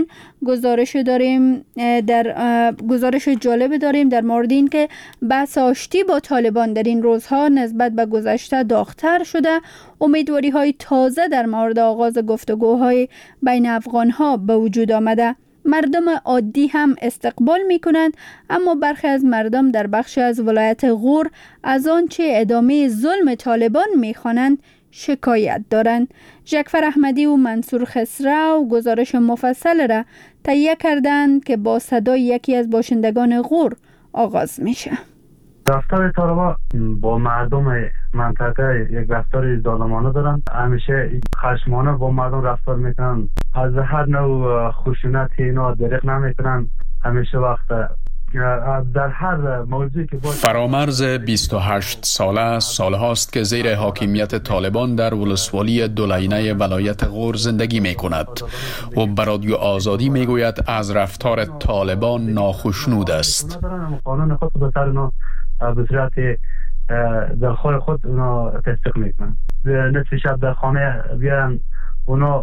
S1: گزارش جالب داریم در مورد این که بحث آشتی با طالبان در این روزها نسبت به گذشته داغ‌تر شده. امیدواری های تازه در مورد آغاز گفتگوهای بین افغان ها به وجود آمده. مردم عادی هم استقبال می کنند، اما برخی از مردم در بخش از ولایت غور از آنچه ادامه ظلم طالبان می خوانند شکایت دارند. جعفر احمدی و منصور خسرو گزارش مفصل را تهیه کردند که با صدای یکی از باشندگان غور آغاز میشه.
S4: رفتار طالبان با مردم منطقه یک رفتار ظالمانه دارن. همیشه خشمانه با مردم رفتار میکنن. از هر نوع خشونت اینا دریغ نمیکنن. همیشه وقت در هر موضوعی که
S9: فرامرز 28 ساله سالهاست که زیر حاکمیت طالبان در ولسوالی دولینه ولایت غور زندگی می کند و به رادیو آزادی می گوید از رفتار طالبان ناخشنود است.
S4: قانون خود به سر به صورت دلخواه خود اونا تصدیق می کنند. نصف شب در خانه بیان اونا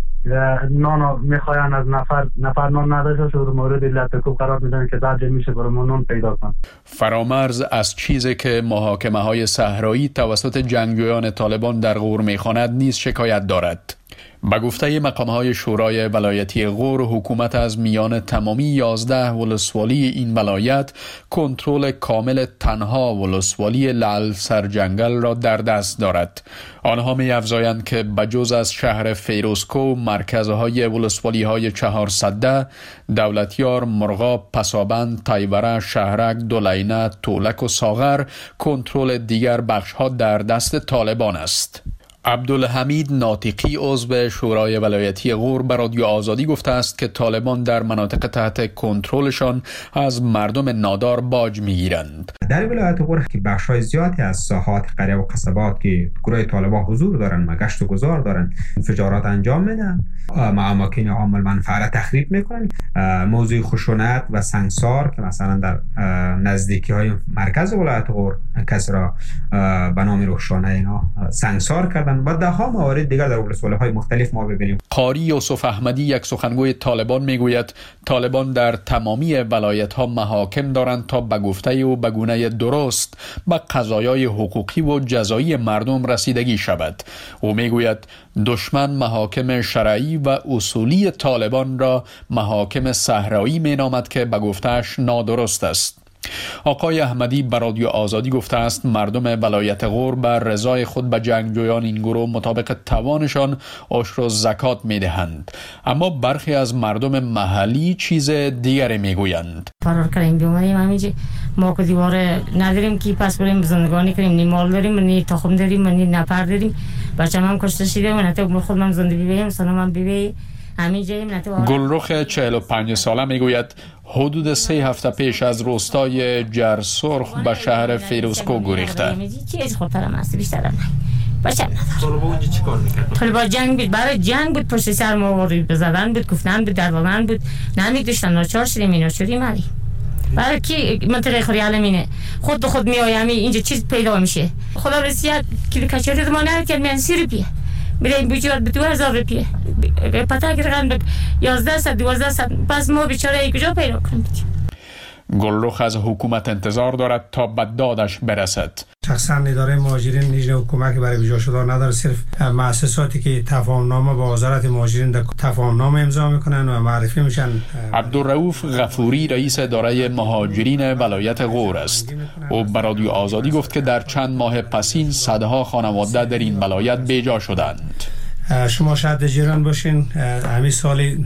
S4: نان میخواین از نفر نان نداشته شد مورد لطکوب قرار میدن که درجه میشه برای نان پیدا کن.
S9: فرامرز از چیزی که محاکمه های صحرایی توسط جنگجویان طالبان در غور میخواند نیز شکایت دارد. به گفته مقام‌های شورای ولایتی غور، حکومت از میان تمامی 11 ولسوالی این ولایت کنترل کامل تنها ولسوالی لعل سرجنگل را در دست دارد. آنها می‌افزایند که بجز از شهر فیروزکو، مرکزهای ولسوالی‌های 400 دولتیار، مرغاب، پسابند، تایوره، شهرک، دولینه، تولک و ساغر، کنترل دیگر بخش‌ها در دست طالبان است. عبدالحمید ناطقی عضو شورای ولایتی غور به رادیو آزادی گفته است که طالبان در مناطق تحت کنترلشان از مردم نادار باج میگیرند.
S6: در ولایت غور که بخش‌های زیادی از ساحات قریه و قصبات که گروه طالبان حضور دارند و گشت و گذار دارند انفجارات انجام میدن، اماکن عام المنفعه تخریب میکنن. موضوع خشونت و سنگسار که مثلا در نزدیکی‌های مرکز ولایت غور کسی را به نام روشانه اینا سنگسار کردن میکنن و ده ها موارد دیگر در ولسوالی‌های مختلف ما ببینیم.
S9: قاری یوسف احمدی یک سخنگوی طالبان میگوید طالبان در تمامی ولایت‌ها محاکم دارند تا به گفته او به گونه درست به قضایای حقوقی و جزایی مردم رسیدگی شود. او میگوید دشمن محاکم شرعی و اصولی طالبان را محاکم صحرایی مینامد که به گفته‌اش نادرست است. آقای احمدی به رادیو آزادی گفته است مردم ولایت غور بر رضای خود به جنگجویان این گروه مطابق توانشان عشر و زکات میدهند، اما برخی از مردم محلی چیز دیگری میگویند.
S8: فرار کردیم بیومدیم همینجا ما که دیوار نداریم که پس بریم زندگانی کنیم، نی مال داریم نی تخم داریم نی نفر داریم، بچه‌م هم کشته شده و نتو خودم زندگی بیم سلامم بیبی.
S9: گلرخ 45 ساله میگوید حدود 3 هفته پیش از روستای جرسرخ به شهر فیروزکو گریخته.
S8: چیز خطرم است بیشتر نه. بچه‌م نداره. طالبا اونجا چیکار می‌کرد؟ طالبا جنگ بود، برای جنگ بود، پشت سر ما وارد بزدن بود، گفتن بود، دروغن بود. نمی‌داشتن ناچار شدیم اینا شدیم علی. برای کی منطقه خوری علمینه خود به خود میایم اینجا چیز پیدا میشه. خدا رسید کیلو کچوری ما نرکرد میان 30 روپیه. بریم بیچاره به 2000 روپیه پتا گرفتن به 1100 1200 پس ما بیچاره کجا پیدا کنیم؟
S9: گلرخ از حکومت انتظار دارد تا به دادش برسد.
S10: شخصا اداره مهاجرین نیز حکومت برای ویژه شدار نداره، صرف مؤسساتی که تفاهمنامه با وزارت مهاجرین تفاهمنامه امضا میکنن و معرفی میشن.
S9: عبدالرؤوف غفوری رئیس اداره مهاجرین ولایت غور است. او به رادیو آزادی گفت که در چند ماه پسین صدها خانواده در این ولایت بیجا شدند.
S10: شما شاید جیران باشین، همین سالی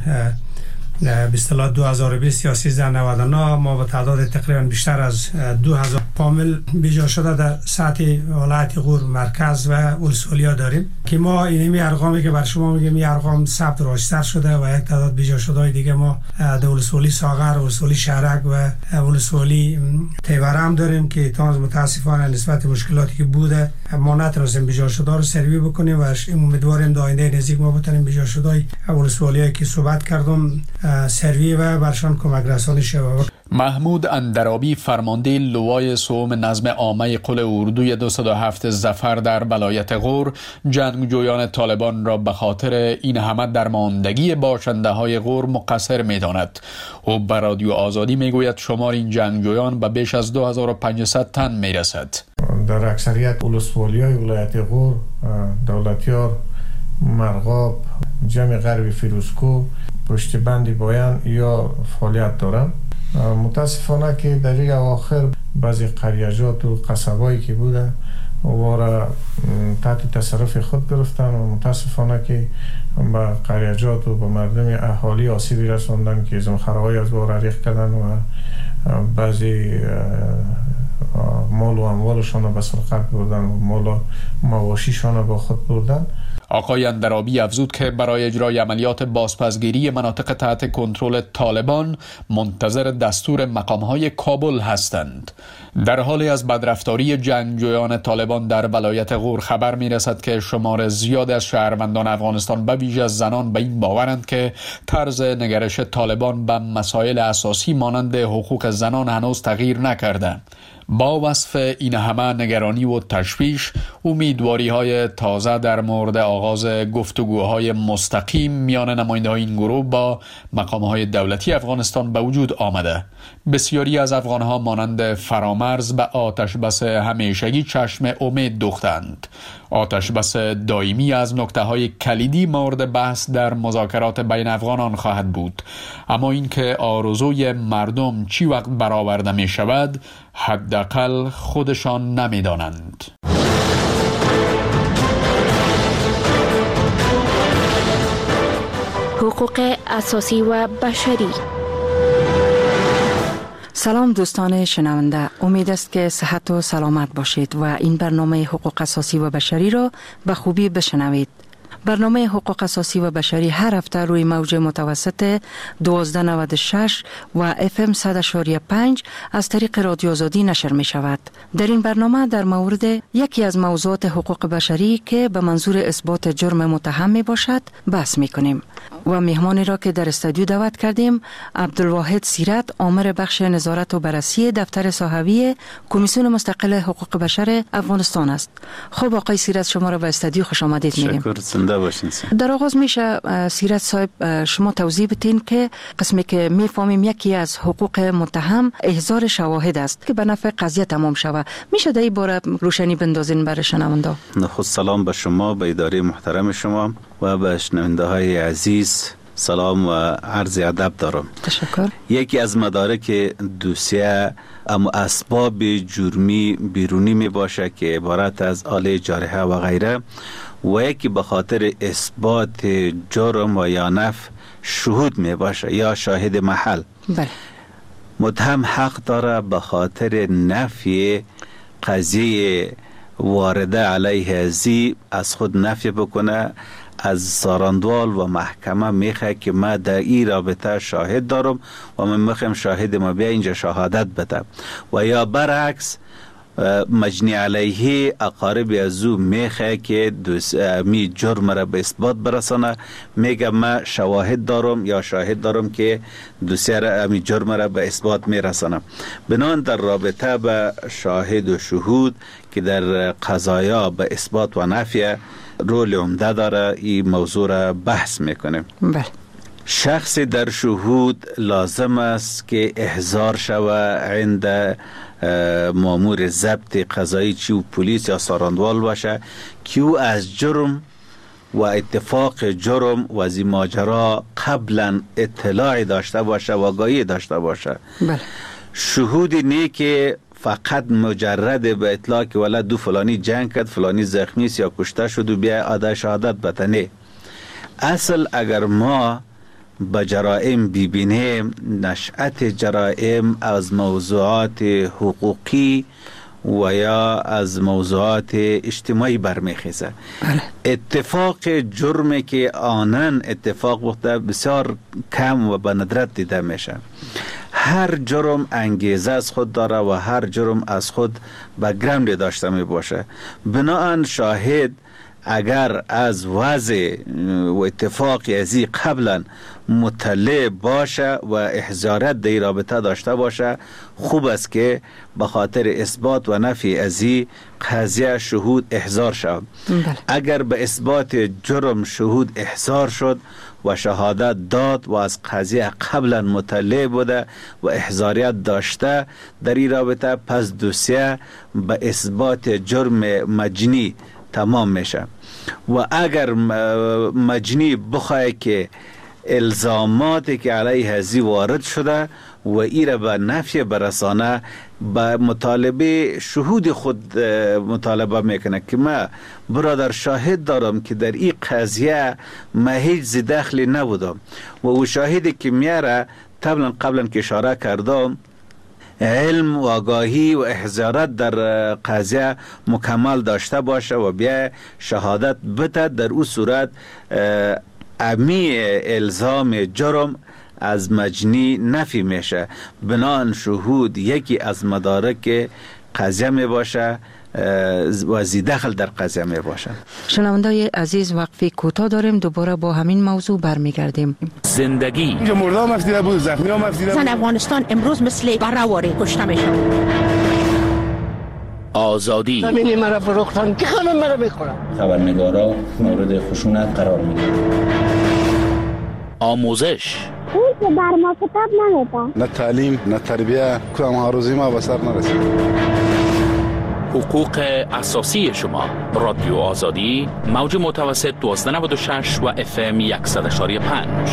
S10: به اصطلاح 2020 یا 1399 ما به تعداد تقریبا بیشتر از 2000 فامیل بیجا شده در سطح ولایت غور مرکز و ولسوالی داریم که ما اینمی ارقامی که بر شما میگم این ارقام ثبت راشتر شده و یک تعداد بیجا شده دیگه ما در ولسوالی ساغر، ولسوالی شهرک و ولسوالی تیوره هم داریم که تازه متاسفانه نسبت مشکلاتی که بوده ما نتونستیم بیجا شده رو سروی بکنیم و امیدواریم در آینده نزدیک ما بتونیم بیجا شده ولسوالی که صحبت کردم سروی و برشان کمک رسانی شود.
S9: محمود اندرابی فرمانده لوای سوم نظم عامه قل اردوی 207 ظفر در ولایت غور جنگجویان طالبان را به خاطر این همه درماندگی باشنده های غور مقصر می داند. او به رادیو آزادی می گوید شمار این جنگجویان به بیش از 2500 تن می رسد.
S12: در اکثریت ولسوالی های ولایت غور، دولتیار، مرغاب، جمع غربی فیروزکو، پشت بندی بایان یا فعالیت دارن. متاسفانه که در این اواخر بعضی قریجات و قصبایی که بودن وارا تحت تصرف خود گرفتن و متاسفانه که به قریجات و به مردم اهالی آسیبی رساندن که زمخرهای از وارا ریخت کردن و بعضی مال و اموالشان به سرقت بردن و مال و مواشیشان با خود بردن.
S9: آقای اندرابی افزود که برای اجرای عملیات بازپسگیری مناطق تحت کنترل طالبان منتظر دستور مقام‌های کابل هستند. در حالی از بدرفتاری جنگجویان طالبان در ولایت غور خبر می‌رسد که شمار زیاد از شهروندان افغانستان به ویژه از زنان به این باورند که طرز نگرش طالبان به مسائل اساسی مانند حقوق زنان هنوز تغییر نکرده. با وصف این همه نگرانی و تشویش، امیدواری‌های تازه در مورد آغاز گفتگوهای مستقیم میان نماینده‌های این گروه با مقام‌های دولتی افغانستان به وجود آمده. بسیاری از افغان‌ها مانند فرامرز به آتشبس همیشگی چشم امید دوختند. آتشبس دائمی از نکته‌های کلیدی مورد بحث در مذاکرات بین افغانان خواهد بود، اما اینکه آرزوی مردم چی وقت برآورده می شود حداقل خودشان نمی‌دانند.
S24: حقوق اساسی و بشری.
S25: سلام دوستان شنونده، امید است که صحت و سلامت باشید و این برنامه حقوق اساسی و بشری را به خوبی بشنوید. برنامه حقوق اساسی و بشری هر هفته روی موج متوسط 1296 و FM 100.5 از طریق رادیو آزادی نشر می شود. در این برنامه در مورد یکی از موضوعات حقوق بشری که به منظور اثبات جرم متهم می باشد بحث می کنیم و مهمانی را که در استودیو دعوت کردیم عبدالواحد سیرت، آمر بخش نظارت و بررسی دفتر صحوی کمیسیون مستقل حقوق بشر افغانستان است. خب آقای سیرت، شما را به استودیو خوش آمدید میگیم.
S14: شکر، زنده باشین.
S25: در آغاز میشه سیرت صاحب شما توضیح بدین که قسمی که میفهمیم یکی از حقوق متهم احضار شواهد است که به نفع قضیه تمام شود. میشه در این باره روشنی بندازین برای شنونده؟
S14: خود سلام به شما، به اداره محترم شما و به شنونده های عزیز سلام و عرض ادب دارم.
S25: تشکر.
S14: یکی از مدارک دوسیه اما اسباب جرمی بیرونی می باشه که عبارت از آله جارحه و غیره و یکی به خاطر اثبات جرم و یا نفی شهود می باشه یا شاهد محل.
S25: بله.
S14: متهم حق داره به خاطر نفی قضیه وارده علیه ازی از خود نفی بکنه، از ساراندوال و محکمه میخواه که ما در این رابطه شاهد دارم و من میخوام شاهد ما بیا اینجا شهادت بده، و یا برعکس مجنی علیه اقارب از او میخواه که می جرم را به اثبات برسانه، میگه ما شواهد دارم یا شاهد دارم که دوسیه را می جرم را به اثبات میرسانه. بنان در رابطه به شاهد و شهود که در قضایا به اثبات و نفی رول عمده داره، این موضوع را بحث میکنیم.
S25: بله.
S14: شخص در شهود لازم است که احضار شود عند مامور ضبط قضایی، چی و پلیس یا ساراندوال باشه، که او از جرم و اتفاق جرم و از این ماجرا قبلا اطلاع داشته باشه و آگاهی داشته باشه.
S25: بله.
S14: شهود نه که فقط مجرد به اطلاع که ولی دو فلانی جنگ کرد، فلانی زخمی است یا کشته شد و بیا آده شهادت بده. اصل اگر ما به جرائم ببینیم، نشأت جرائم از موضوعات حقوقی و یا از موضوعات اجتماعی برمیخیزه. اتفاق جرمی که آنن اتفاق بوده بسیار کم و به ندرت دیده میشه. هر جرم انگیزه از خود داره و هر جرم از خود بک‌گراند داشته می باشه. بناهن شاهد اگر از وضع و اتفاقی ازی قبلا مطلع باشه و احضارت در رابطه داشته باشه، خوب است که به خاطر اثبات و نفی ازی قضیه شهود احضار شد. اگر به اثبات جرم شهود احضار شد و شهادت داد و از قضیه قبلا مطلع بوده و احضاریت داشته در این رابطه، پس دوسیه به اثبات جرم مجنی تمام میشه. و اگر مجنی بخواه که الزاماتی که علیه ازی وارد شده و ایره به نفی برسانه، به مطالبه شهود خود مطالبه میکنه که ما برادر شاهد دارم که در این قضیه ما هیچ دخلی نبودم، و او شاهدی که میاره قبلا که اشاره کردم علم و آگاهی و احضارت در قضیه مکمل داشته باشه و بیا شهادت بده، در او صورت امی الزام جرم از مجنی نفی میشه. بنان شهود یکی از مدارک قضیه می باشه و دخل در قضیه می باشه.
S25: شنوندای عزیز، وقفی کوتاه داریم، دوباره با همین موضوع برمیگردیم.
S13: زندگی
S15: اینجا مرده هم افزیده بود، زخمی هم افزیده بود.
S16: زن افغانستان امروز مثل برهواری کشته میشه.
S13: آزادی
S16: زمینی مرا فروختن که خانم مرا بخورم.
S17: خبرنگارا مورد خشونت قرار میگیرن.
S13: آموزش
S18: اون که بر ما کتاب نمیده،
S15: نه تعلیم نه تربیه، کدام آرزوی ما به سر نرسید.
S13: حقوق اساسی شما. رادیو آزادی، موج متوسط 1296 و FM 100.5.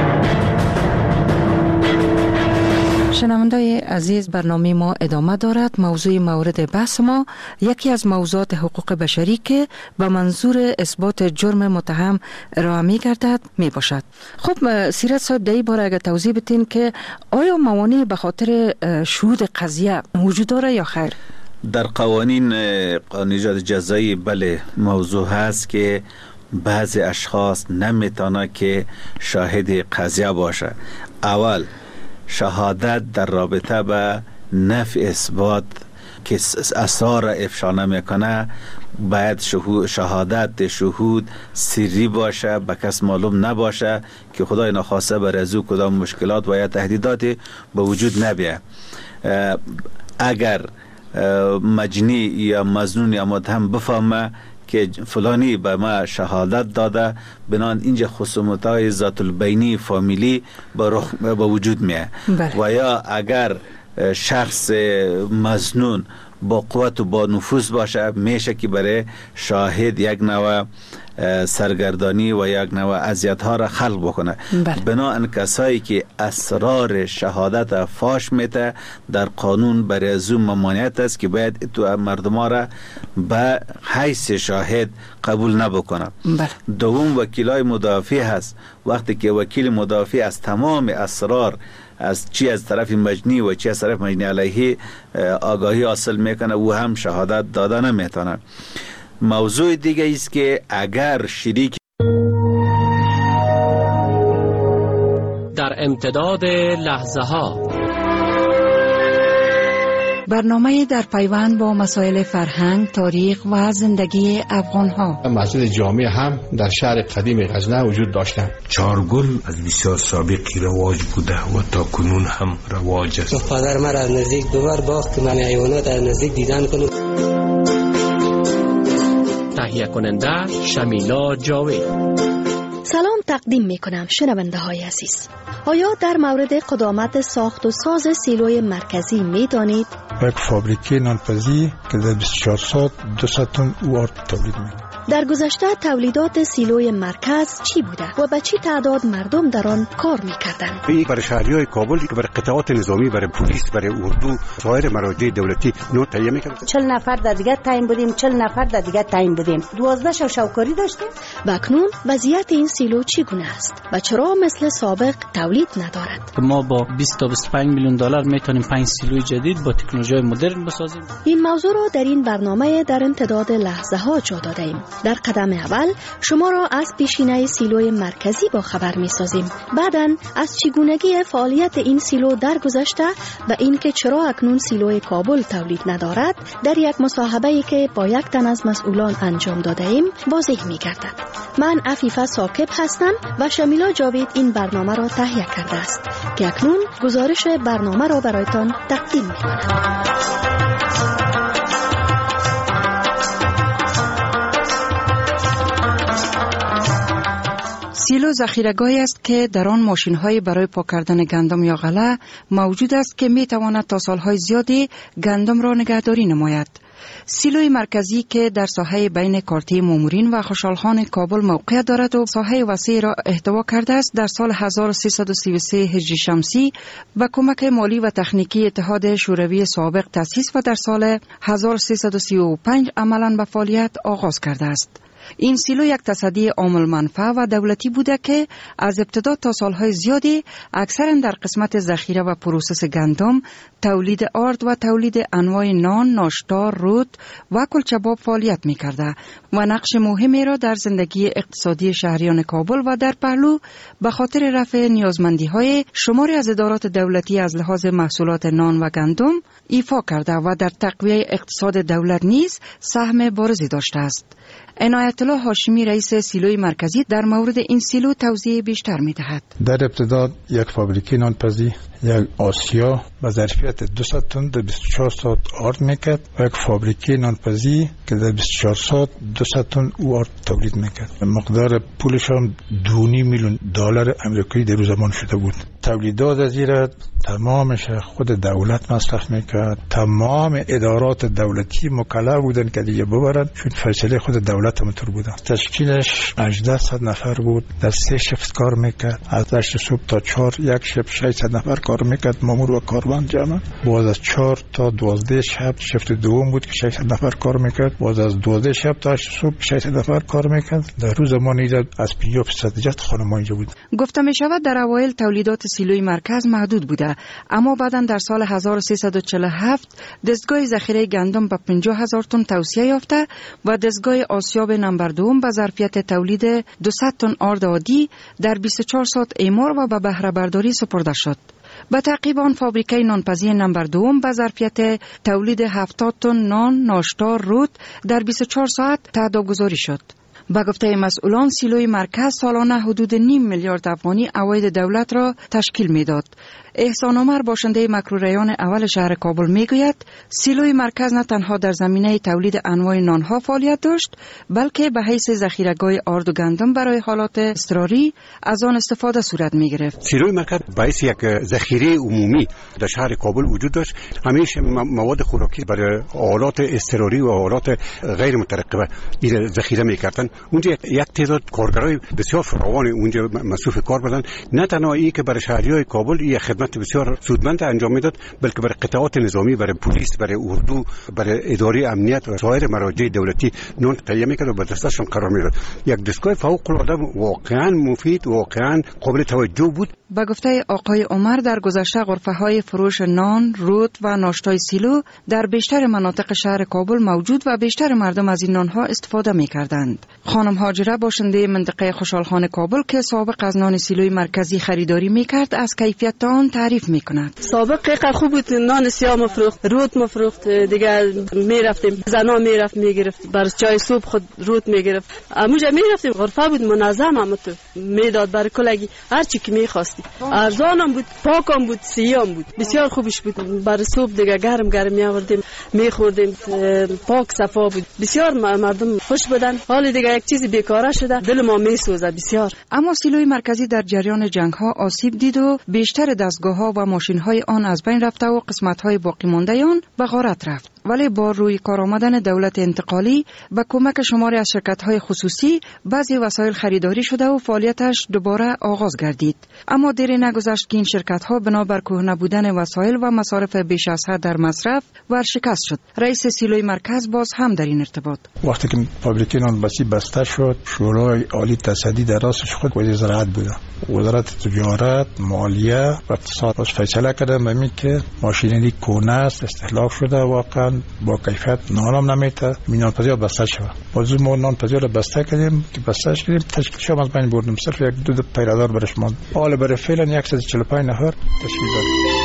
S25: شنوندای عزیز، برنامه ما ادامه دارد. موضوع مورد بحث ما یکی از موضوعات حقوق بشری که به منظور اثبات جرم متهم ارائه می‌گردد میباشد. خب سیرت صاحب، در این باره اگر توضیح بدین که آیا موانع به خاطر شهود قضیه وجود داره یا خیر؟
S14: در قوانین قانون جزایی بله موضوع هست که بعضی اشخاص نمیتونه که شاهد قضیه باشه. اول شهادت در رابطه به نفی اثبات که اسرار افشا نمیکنه باید شهادت شهود سری باشه، به کس معلوم نباشه که خدای نخواسته بر از او کدام مشکلات و یا تهدیداتی به وجود نبیه. اگر مجنی یا مظنون یا متهم بفهمه که فلانی به ما شهادت داده، بنان اینجا خصومت‌های ذات البینی فامیلی به وجود میه. و یا اگر شخص مظنون با قوت و با نفوذ باشه، میشه که برای شاهد یک نوع سرگردانی و یک نوع اذیت ها را خلق بکنه. بنابراین کسایی که اسرار شهادت فاش میته در قانون برای از اون ممانعت است که باید تو مردم ها را به حیث شاهد قبول نبکنه. دوم وکیلای مدافع هست. وقتی که وکیل مدافع از تمام اسرار از چی از طرف مجنی و چی از طرف مجنی علیه آگاهی حاصل میکنه، او هم شهادت داده نمیتونه. موضوع دیگه است که اگر شریک
S5: در امتداد لحظه ها
S25: برنامه در پیوند با مسائل فرهنگ، تاریخ و زندگی افغان ها.
S19: مسجد جامع هم در شهر قدیم غزنه وجود داشتند.
S20: چارگل از بسیار سابقی رواج بوده و تا کنون هم رواج است.
S21: پدر من از نزدیک دوبار باخت که من حیوانات از نزدیک دیدن کنم.
S5: تهیه کننده شمیلا جاوید.
S22: سلام تقدیم می کنم شنونده های عزیز. آیا در مورد قدامت ساخت و ساز سیلوی مرکزی می دانید؟
S26: یک فابریکه نانپزی که در 24 ساعت 200 تن اوارد تولید می کنند.
S22: در گذشته تولیدات سیلوی مرکز چی بوده و به چی تعداد مردم در آن کار می‌کردند؟
S27: برای شهریای کابل، برای قطعات نظامی، برای پلیس، برای اردو، سایر مراجع دولتی نوت تهیه می‌کردند.
S28: 40 نفر در دیگه تعیین بودیم، 40 نفر در دیگه تعیین بودیم. 12 شوکاری داشتیم.
S22: اکنون وضعیت این سیلو چگونه است و چرا مثل سابق تولید ندارد؟
S29: ما با 20 تا 25 میلیون دلار میتونیم 5 سیلوی جدید با تکنولوژی مدرن بسازیم.
S22: این موضوع را در این برنامه در امتداد لحظه ها جا دادیم. در قدم اول شما را از پیشینه سیلوی مرکزی با خبر می سازیم. بعداً از چگونگی فعالیت این سیلو در گذشته و اینکه چرا اکنون سیلوی کابل تولید ندارد در یک مصاحبه‌ای که با یک تن از مسئولان انجام داده ایم واضح می گردد. من عفیفه ثاقب هستم و شمیلا جاوید این برنامه را تهیه کرده است که اکنون گزارش برنامه را برایتان تقدیم می کنم.
S25: سیلو ذخیره‌گاهی است که در آن ماشین‌های برای پاک کردن گندم یا غله موجود است که می‌تواند تا سال‌های زیادی گندم را نگهداری نماید. سیلوی مرکزی که در ساحه بین کارته مامورین و خوشحالخان کابل موقعیت دارد و ساحه وسیع را احتوا کرده است، در سال 1333 هجری شمسی با کمک مالی و تکنیکی اتحاد شوروی سابق تأسیس و در سال 1335 عملاً به فعالیت آغاز کرده است. این سیلو یک تصدی عامل منفعه و دولتی بوده که از ابتدا تا سالهای زیادی اکثرا در قسمت ذخیره و پروسس گندم، تولید آرد و تولید انواع نان، ناشتا، رود و کلچباب فعالیت می کرده و نقش مهمی را در زندگی اقتصادی شهریان کابل و در پهلو به خاطر رفع نیازمندی های شماری از ادارات دولتی از لحاظ محصولات نان و گندم ایفا کرده و در تقویه اقتصاد دولت نیز سهم بارزی داشته است. عنایت الله هاشمی رئیس سیلوی مرکزی در مورد این سیلو توضیح بیشتر می دهد.
S26: در ابتدا یک فابریکه نانپزی یک آسیا با ظرفیت 200 تن در 24 ساعت آرد میکرد و یک فابریکه نانپزی که در 24 ساعت 200 تن او آرد تولید میکرد. مقدار پولش هم 2.5 میلیون دلار امریکایی در زمان شده بود. تولیدات از این تمامش خود دولت مصرف میکرد. تمام ادارات دولتی مکلف بودن که دیگه ببرن، چون فیصله خود دولت هم طور بودن. تشکیلش 1800 نفر بود، در 3 شفت کار میکرد. از 8 صبح تا 4 یک شب 600 نفر کار میکرد، مامور و کارمند جمع. باز از 4 تا 12 شب شفت دوم بود که 600 نفر کار میکرد. باز از 12 شب تا 8 صبح 600 نفر کار میکرد. در روز ما نیز از 50% جت خانم اینجا بود.
S25: گفته می شود در اوایل تولیدات سیلوی مرکز محدود بوده، اما بعداً در سال 1347 دستگاه ذخیره گندم به 50,000 تن توسعه یافته و دستگاه آسیاب نمبر دوم به ظرفیت تولید 200 تن آرد عادی در 24 ساعت اعمار و به بهره برداری سپرده شد. به تعقیب آن فابریکه نانپزی نمبر دوم به ظرفیت تولید 70 تن نان، ناشتا، رود در 24 ساعت تعداد گذاری شد. با گفته مسئولان سیلوی مرکز سالانه حدود 0.5 میلیارد افغانی عواید دولت را تشکیل میداد. احسان عمر باشنده مکروریان اول شهر کابل میگوید سیلوی مرکز نه تنها در زمینه تولید انواع نانها فعالیت داشت، بلکه به حیث ذخیره‌گاه آرد و گندم برای حالات اضطراری از آن استفاده صورت میگرفت.
S27: سیلوی مرکز باعث یک ذخیره عمومی در شهر کابل وجود داشت. همیشه مواد خوراکی برای حالات اضطراری و حالات غیر مترقبه این ذخیره میکردن. اونجا یک تعداد کارگرای بسیار فراوان اونجا مصروف کار بودند. نه تنها این که برای شهریای کابل یک خدمت بسیار سودمند انجام میداد، بلکه برای قطعات نظامی، برای پلیس، برای اردو، برای اداره امنیت و سایر مراجع دولتی نان تهیه میکرد و به دستشون قرار میداد. یک دستگاه فوق العاده واقعا مفید، واقعا قابل توجه بود.
S25: با گفته آقای عمر در گذشته غرفه‌های فروش نان، رود و ناشتای سیلو در بیشتر مناطق شهر کابل موجود و بیشتر مردم از این نانها استفاده می‌کردند. خانم هاجره باشنده منطقه خوشحالخان کابل که سابق از نان سیلوی مرکزی خریداری می‌کرد از کیفیت آن تعریف می‌کند.
S1: سابق خوب بود، نان سیاه مفروخت، رود مفروخت، دیگه می‌رفتیم زنا می‌گرفت برای چای صبح خود رود می‌گرفت. اموجا می‌رفتیم غرفه بود منظم، هم میداد برای کلگی هر چی که می‌خواست. ارزانم بود، پاکم بود، سیام بود، بسیار خوبش بود. برای صبح دیگه گرم می‌آوردیم می‌خوردیم، پاک صفا بود، بسیار مردم خوش بودن. حال دیگه یک چیزی بیکاره شده، دل ما می‌سوزه بسیار.
S25: اما سیلوی مرکزی در جریان جنگ‌ها آسیب دید و بیشتر دستگاه‌ها و ماشین‌های آن از بین رفته و قسمت‌های باقی مانده آن به غارت رفت. ولی با روی کار آمدن دولت انتقالی با کمک شماری از شرکت‌های خصوصی بعضی وسایل خریداری شده و فعالیتش دوباره آغاز گردید. اما دیری نگذشت که این شرکت‌ها بنابر کهنه بودن وسایل و مصارف بیش از حد در مصرف ورشکست شد. رئیس سیلوی مرکز باز هم در این ارتباط
S26: وقتی که فابریکه نانپزی بسته شد، شورای عالی تصدی در راستش خود وزیر زراعت بود. وزارت تجارت، مالیه و اقتصاد باز فیصله کردن به این که ماشینری کهنه است، استهلاک شده، واقعا با کیفیت نانم نمیته، نانپزی بسته شد. باز ما نانپزی رو بسته کردیم که بستهش کردیم، تشکیل شد از بین بردیم. صرف یک دو پیرادار برش ماند. حالا برای فعلا 145 نفر تشکیل دادیم.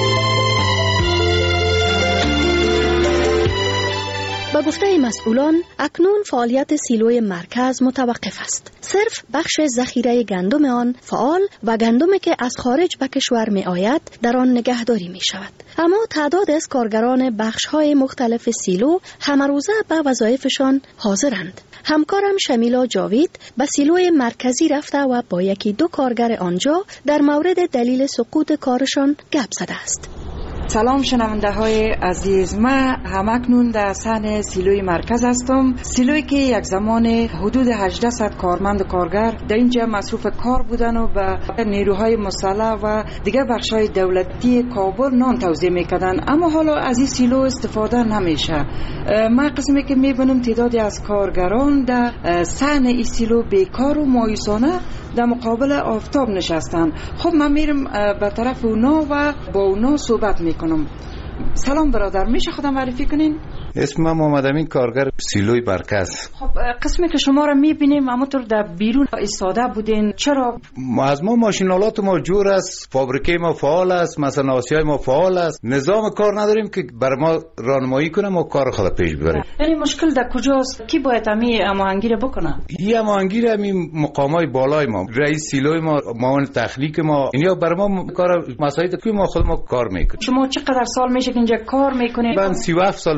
S22: با گفته مسئولان اکنون فعالیت سیلوی مرکز متوقف است. صرف بخش ذخیره گندم آن فعال و گندمی که از خارج به کشور می آید در آن نگهداری می شود. اما تعداد از کارگران بخش های مختلف سیلو همه روزه به وظایفشان حاضرند. همکارم شمیلا جاوید به سیلوی مرکزی رفته و با یکی دو کارگر آنجا در مورد دلیل سقوط کارشان گپ زده است.
S25: سلام شنونده های عزیز، من همکنون در صحن سیلوی مرکز هستم. سیلوی که یک زمان حدود 800 کارمند و کارگر در اینجا مصروف کار بودن و به نیروهای مسلح و دیگر بخش‌های دولتی کابل نان توزیع میکردن، اما حالا از این سیلو استفاده نمیشه. من قسمی که میبینم تعدادی از کارگران در صحن این سیلو بیکار و مایوسانه در مقابل آفتاب نشستن. خب من میرم به طرف اونا و با اونا صحبت میکنم. سلام برادر، میشه خودم معرفی کنین؟
S2: اسم من محمد امین، کارگر سیلوی مرکز.
S25: خب قسمی که شما را میبینیم همونطور در بیرون ایستاده بودین، چرا؟
S2: از ما ماشینالات ما جور است، فابریکه ما فعال است، مصنعاتی ما فعال است، نظام کار نداریم که بر ما راهنمایی کنه ما کار خود پیش ببریم.
S25: یعنی مشکل در کجاست؟ کی باید هماهنگی بکنه؟
S2: این هماهنگی همین مقامای بالای ما، رئیس سیلوی ما، معاون تخلیق ما، اینا بر ما کار مسائل که ما خود ما کار میکنیم.
S25: شما چقدر سال میشه که اینجا کار میکنید؟
S2: من 37 سال میشه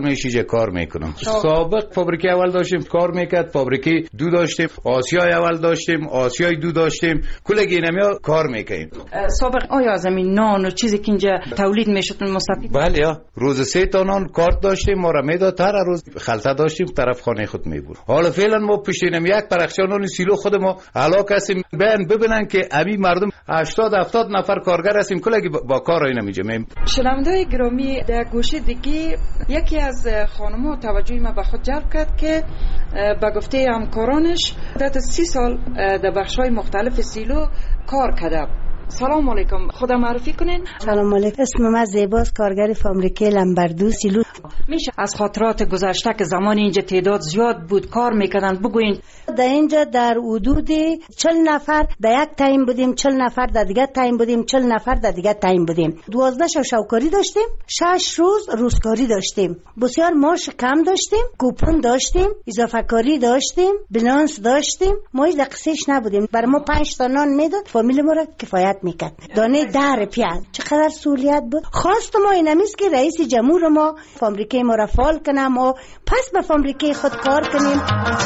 S2: کار میکنم. سابق فابریکه اول داشتیم کار میکرد، فابریکه دو داشتیم، آسیای اول داشتیم، آسیای دو داشتیم، کلگی اینمیا کار میکنیم.
S25: سابق آیا زمین نان و چیزی که اینجا تولید میشد مستفید؟
S2: بله، روز 3 تا نان کارت داشتیم، ما را میداد، هر روز خلطه داشتیم طرف خانه خود میبرد. حالا فعلا ما پشتینم یک پرخچه نان سیلو خود ما علاقه هستیم ببینن که امی مردم 80 نفر کارگر هستیم، کلگی با کار اینا میجمیم.
S25: شنونده‌های گرامی، در گوشه دیگه یکی از خانم‌ها توجه ما به خود جلب کرد که به گفته همکارانش در 30 سال در بخش‌های مختلف سیلو کار کرده. سلام علیکم، خدا معرفی کنین.
S28: سلام علیکم، اسم من زیباست، کارگر فابریکه لمبردو سیلو.
S25: میشه از خاطرات گذشته که زمان اینجا تعداد زیاد بود کار میکردن بگوین؟
S28: در اینجا در حدود 40 نفر در یک تایم بودیم، 40 نفر در دیگه تایم بودیم، 40 نفر در دیگه تایم بودیم. 12 شوکاری داشتیم، 6 روز روزکاری داشتیم، بسیار معاش کم داشتیم، کوپن داشتیم، اضافه کاری داشتیم، بلانس داشتیم. ما هیچ قصهش نبودیم. برای ما 5 تا نان میداد، فامیل ما را کفایت میکرد. دانه در پیاز چقدر سهولیت بود. خواست ما اینمیست که رئیس جمهور ما فابریکه ما را فعال کنه، ما پس به فابریکه خود کار کنیم.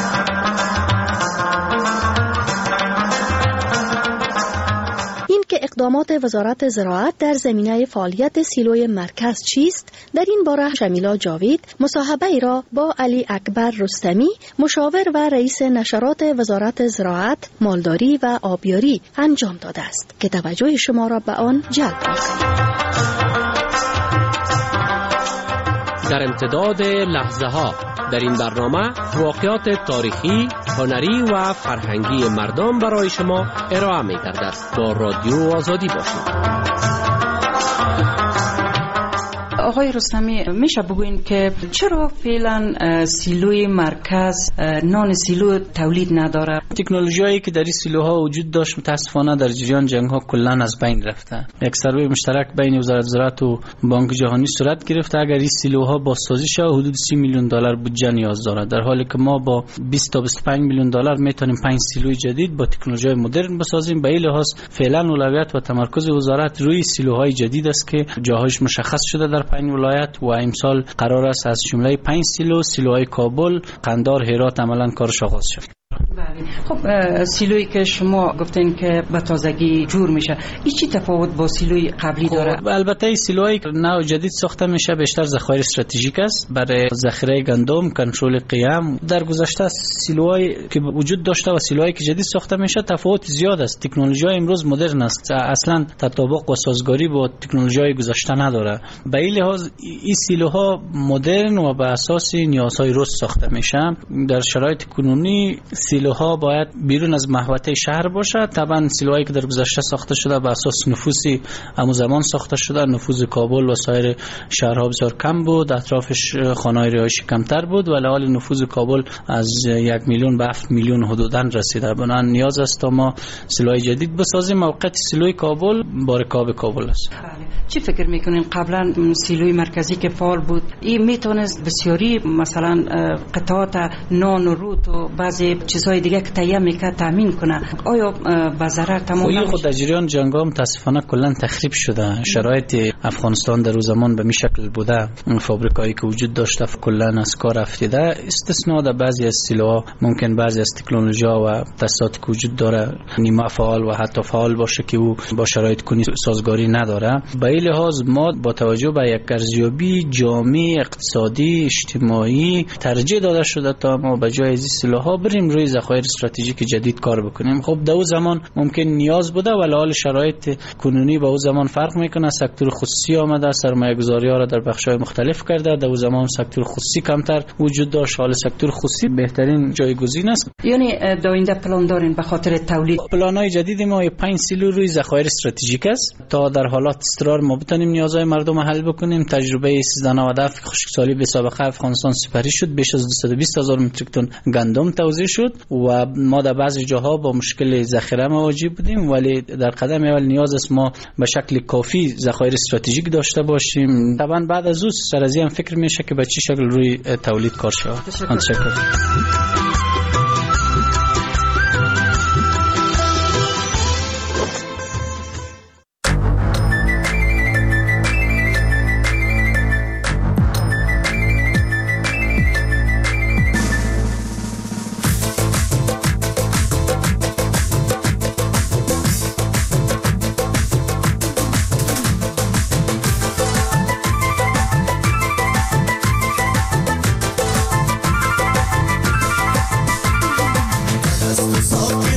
S22: این که اقدامات وزارت زراعت در زمینه فعالیت سیلوی مرکز چیست، در این باره شمیلا جاوید مصاحبه ای را با علی اکبر رستمی، مشاور و رئیس نشرات وزارت زراعت، مالداری و آبیاری انجام داده است که توجه شما را به آن جلب می‌کند.
S5: در امتداد لحظه ها در این برنامه واقعات تاریخی، هنری و فرهنگی مردم برای شما ارائه می گردد. با رادیو آزادی باشید.
S25: آقای رستمی، میشه بگوین که چرا فعلا سیلوی مرکز نان سیلو تولید نداره؟
S29: تکنولوژیایی که در این سیلوها وجود داشت متاسفانه در جریان جنگ ها کلا از بین رفته. یک سروی مشترک بین وزارت زراعت و بانک جهانی صورت گرفته. اگر این سیلوها بازسازی شه حدود 30 میلیون دلار بودجه نیاز داره، در حالی که ما با 20 تا 25 میلیون دلار میتونیم 5 سیلوی جدید با تکنولوژی مدرن بسازیم. به این لحاظ فعلا اولویت و تمرکز وزارت روی سیلوهای جدید است که جاهایش مشخص شده در 5 ولایت و امسال قرار است از جمله 5 سیلوهای کابل، قندار، هرات عملا کارش آغاز شد.
S25: خب سیلویی که شما گفتین که به تازگی جور میشه، این چی تفاوت با سیلوی قبلی داره؟
S29: البته این سیلوهای نو جدید ساخته میشه بیشتر ذخایر استراتژیک است برای ذخیره گندم، کنترل قیام. در گذشته سیلوهایی که وجود داشته و سیلوهایی که جدید ساخته میشه تفاوت زیاد است. تکنولوژی امروز مدرن است، اصلا تطابق و سازگاری با تکنولوژی گذشته نداره. به این لحاظ این سیلوها مدرن و بر اساس نیازهای روز ساخته میشه. در شرایط کنونی سیلوها باید بیرون از محوطه شهر باشه. طبعا سیلوهایی که در گذشته ساخته شده به اساس نفوسی همون زمان ساخته شده، نفوذ کابل و سایر شهرها بسیار کم بود، اطرافش خانه‌های رهایشی کمتر بود، ولی حال نفوذ کابل از 1 میلیون به 7 میلیون حدوداً رسیده. بنابراین نیاز است تا ما سیلوهای جدید بسازیم. موقعیت سیلوی کابل با رکاب کابل است.
S25: چی فکر میکنین قبلا سیلوی مرکزی که فعال بود این میتونست بسیاری مثلا قطعات نان و روت و بعضی چیزهای دیگه که تهیه میکرد تامین کنه، آیا به ضرر تمام نمیشه؟
S29: خود در جریان جنگ ها متاسفانه کلا تخریب شده. شرایط افغانستان در روز زمان به می شکل بوده، فابریکایی که وجود داشته کلا از کار افتیده. استثناء در بعضی از سیلوها ممکن بعضی از تکنولوژی‌ها و تاسیساتی که وجود داره نیمه فعال و حتی فعال باشه که او با شرایط کنی سازگاری نداره. به این لحاظ ما با توجه به یک ارزیابی جامع اقتصادی اجتماعی ترجیح داده شده تا ما به جای از سیلوها بریم روی ذخایر استراتژیک جدید کار بکنیم. خب در اون زمان ممکن نیاز بوده ولی حال شرایط کنونی با اون زمان فرق میکنه. سکتور خصوصی آمده، سرمایه‌گذاری ها را در بخش‌های مختلف کرده. در اون زمان سکتور خصوصی کمتر وجود داشت، حال سکتور خصوصی بهترین جایگزین است.
S25: یعنی در آینده پلان دارین به خاطر تولید؟
S29: پلان‌های جدید ما 5 سیلو روی ذخایر استراتژیک است تا در حالات اضطرار ما بتونیم نیازهای مردم حل بکنیم. تجربه 1397 که خشکسالی به سابقه افغانستان سپری شد، بیش از 220,000 متریک تن گندم توزیع شد و ما در بعضی جاها با مشکل ذخیره مواجه بودیم، ولی در قدم اول نیاز است ما به شکل کافی ذخایر استراتژیک داشته باشیم. طبعا بعد از اون سر از این فکر میشه که به چه شکل روی تولید کار شود. تشکر.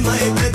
S3: my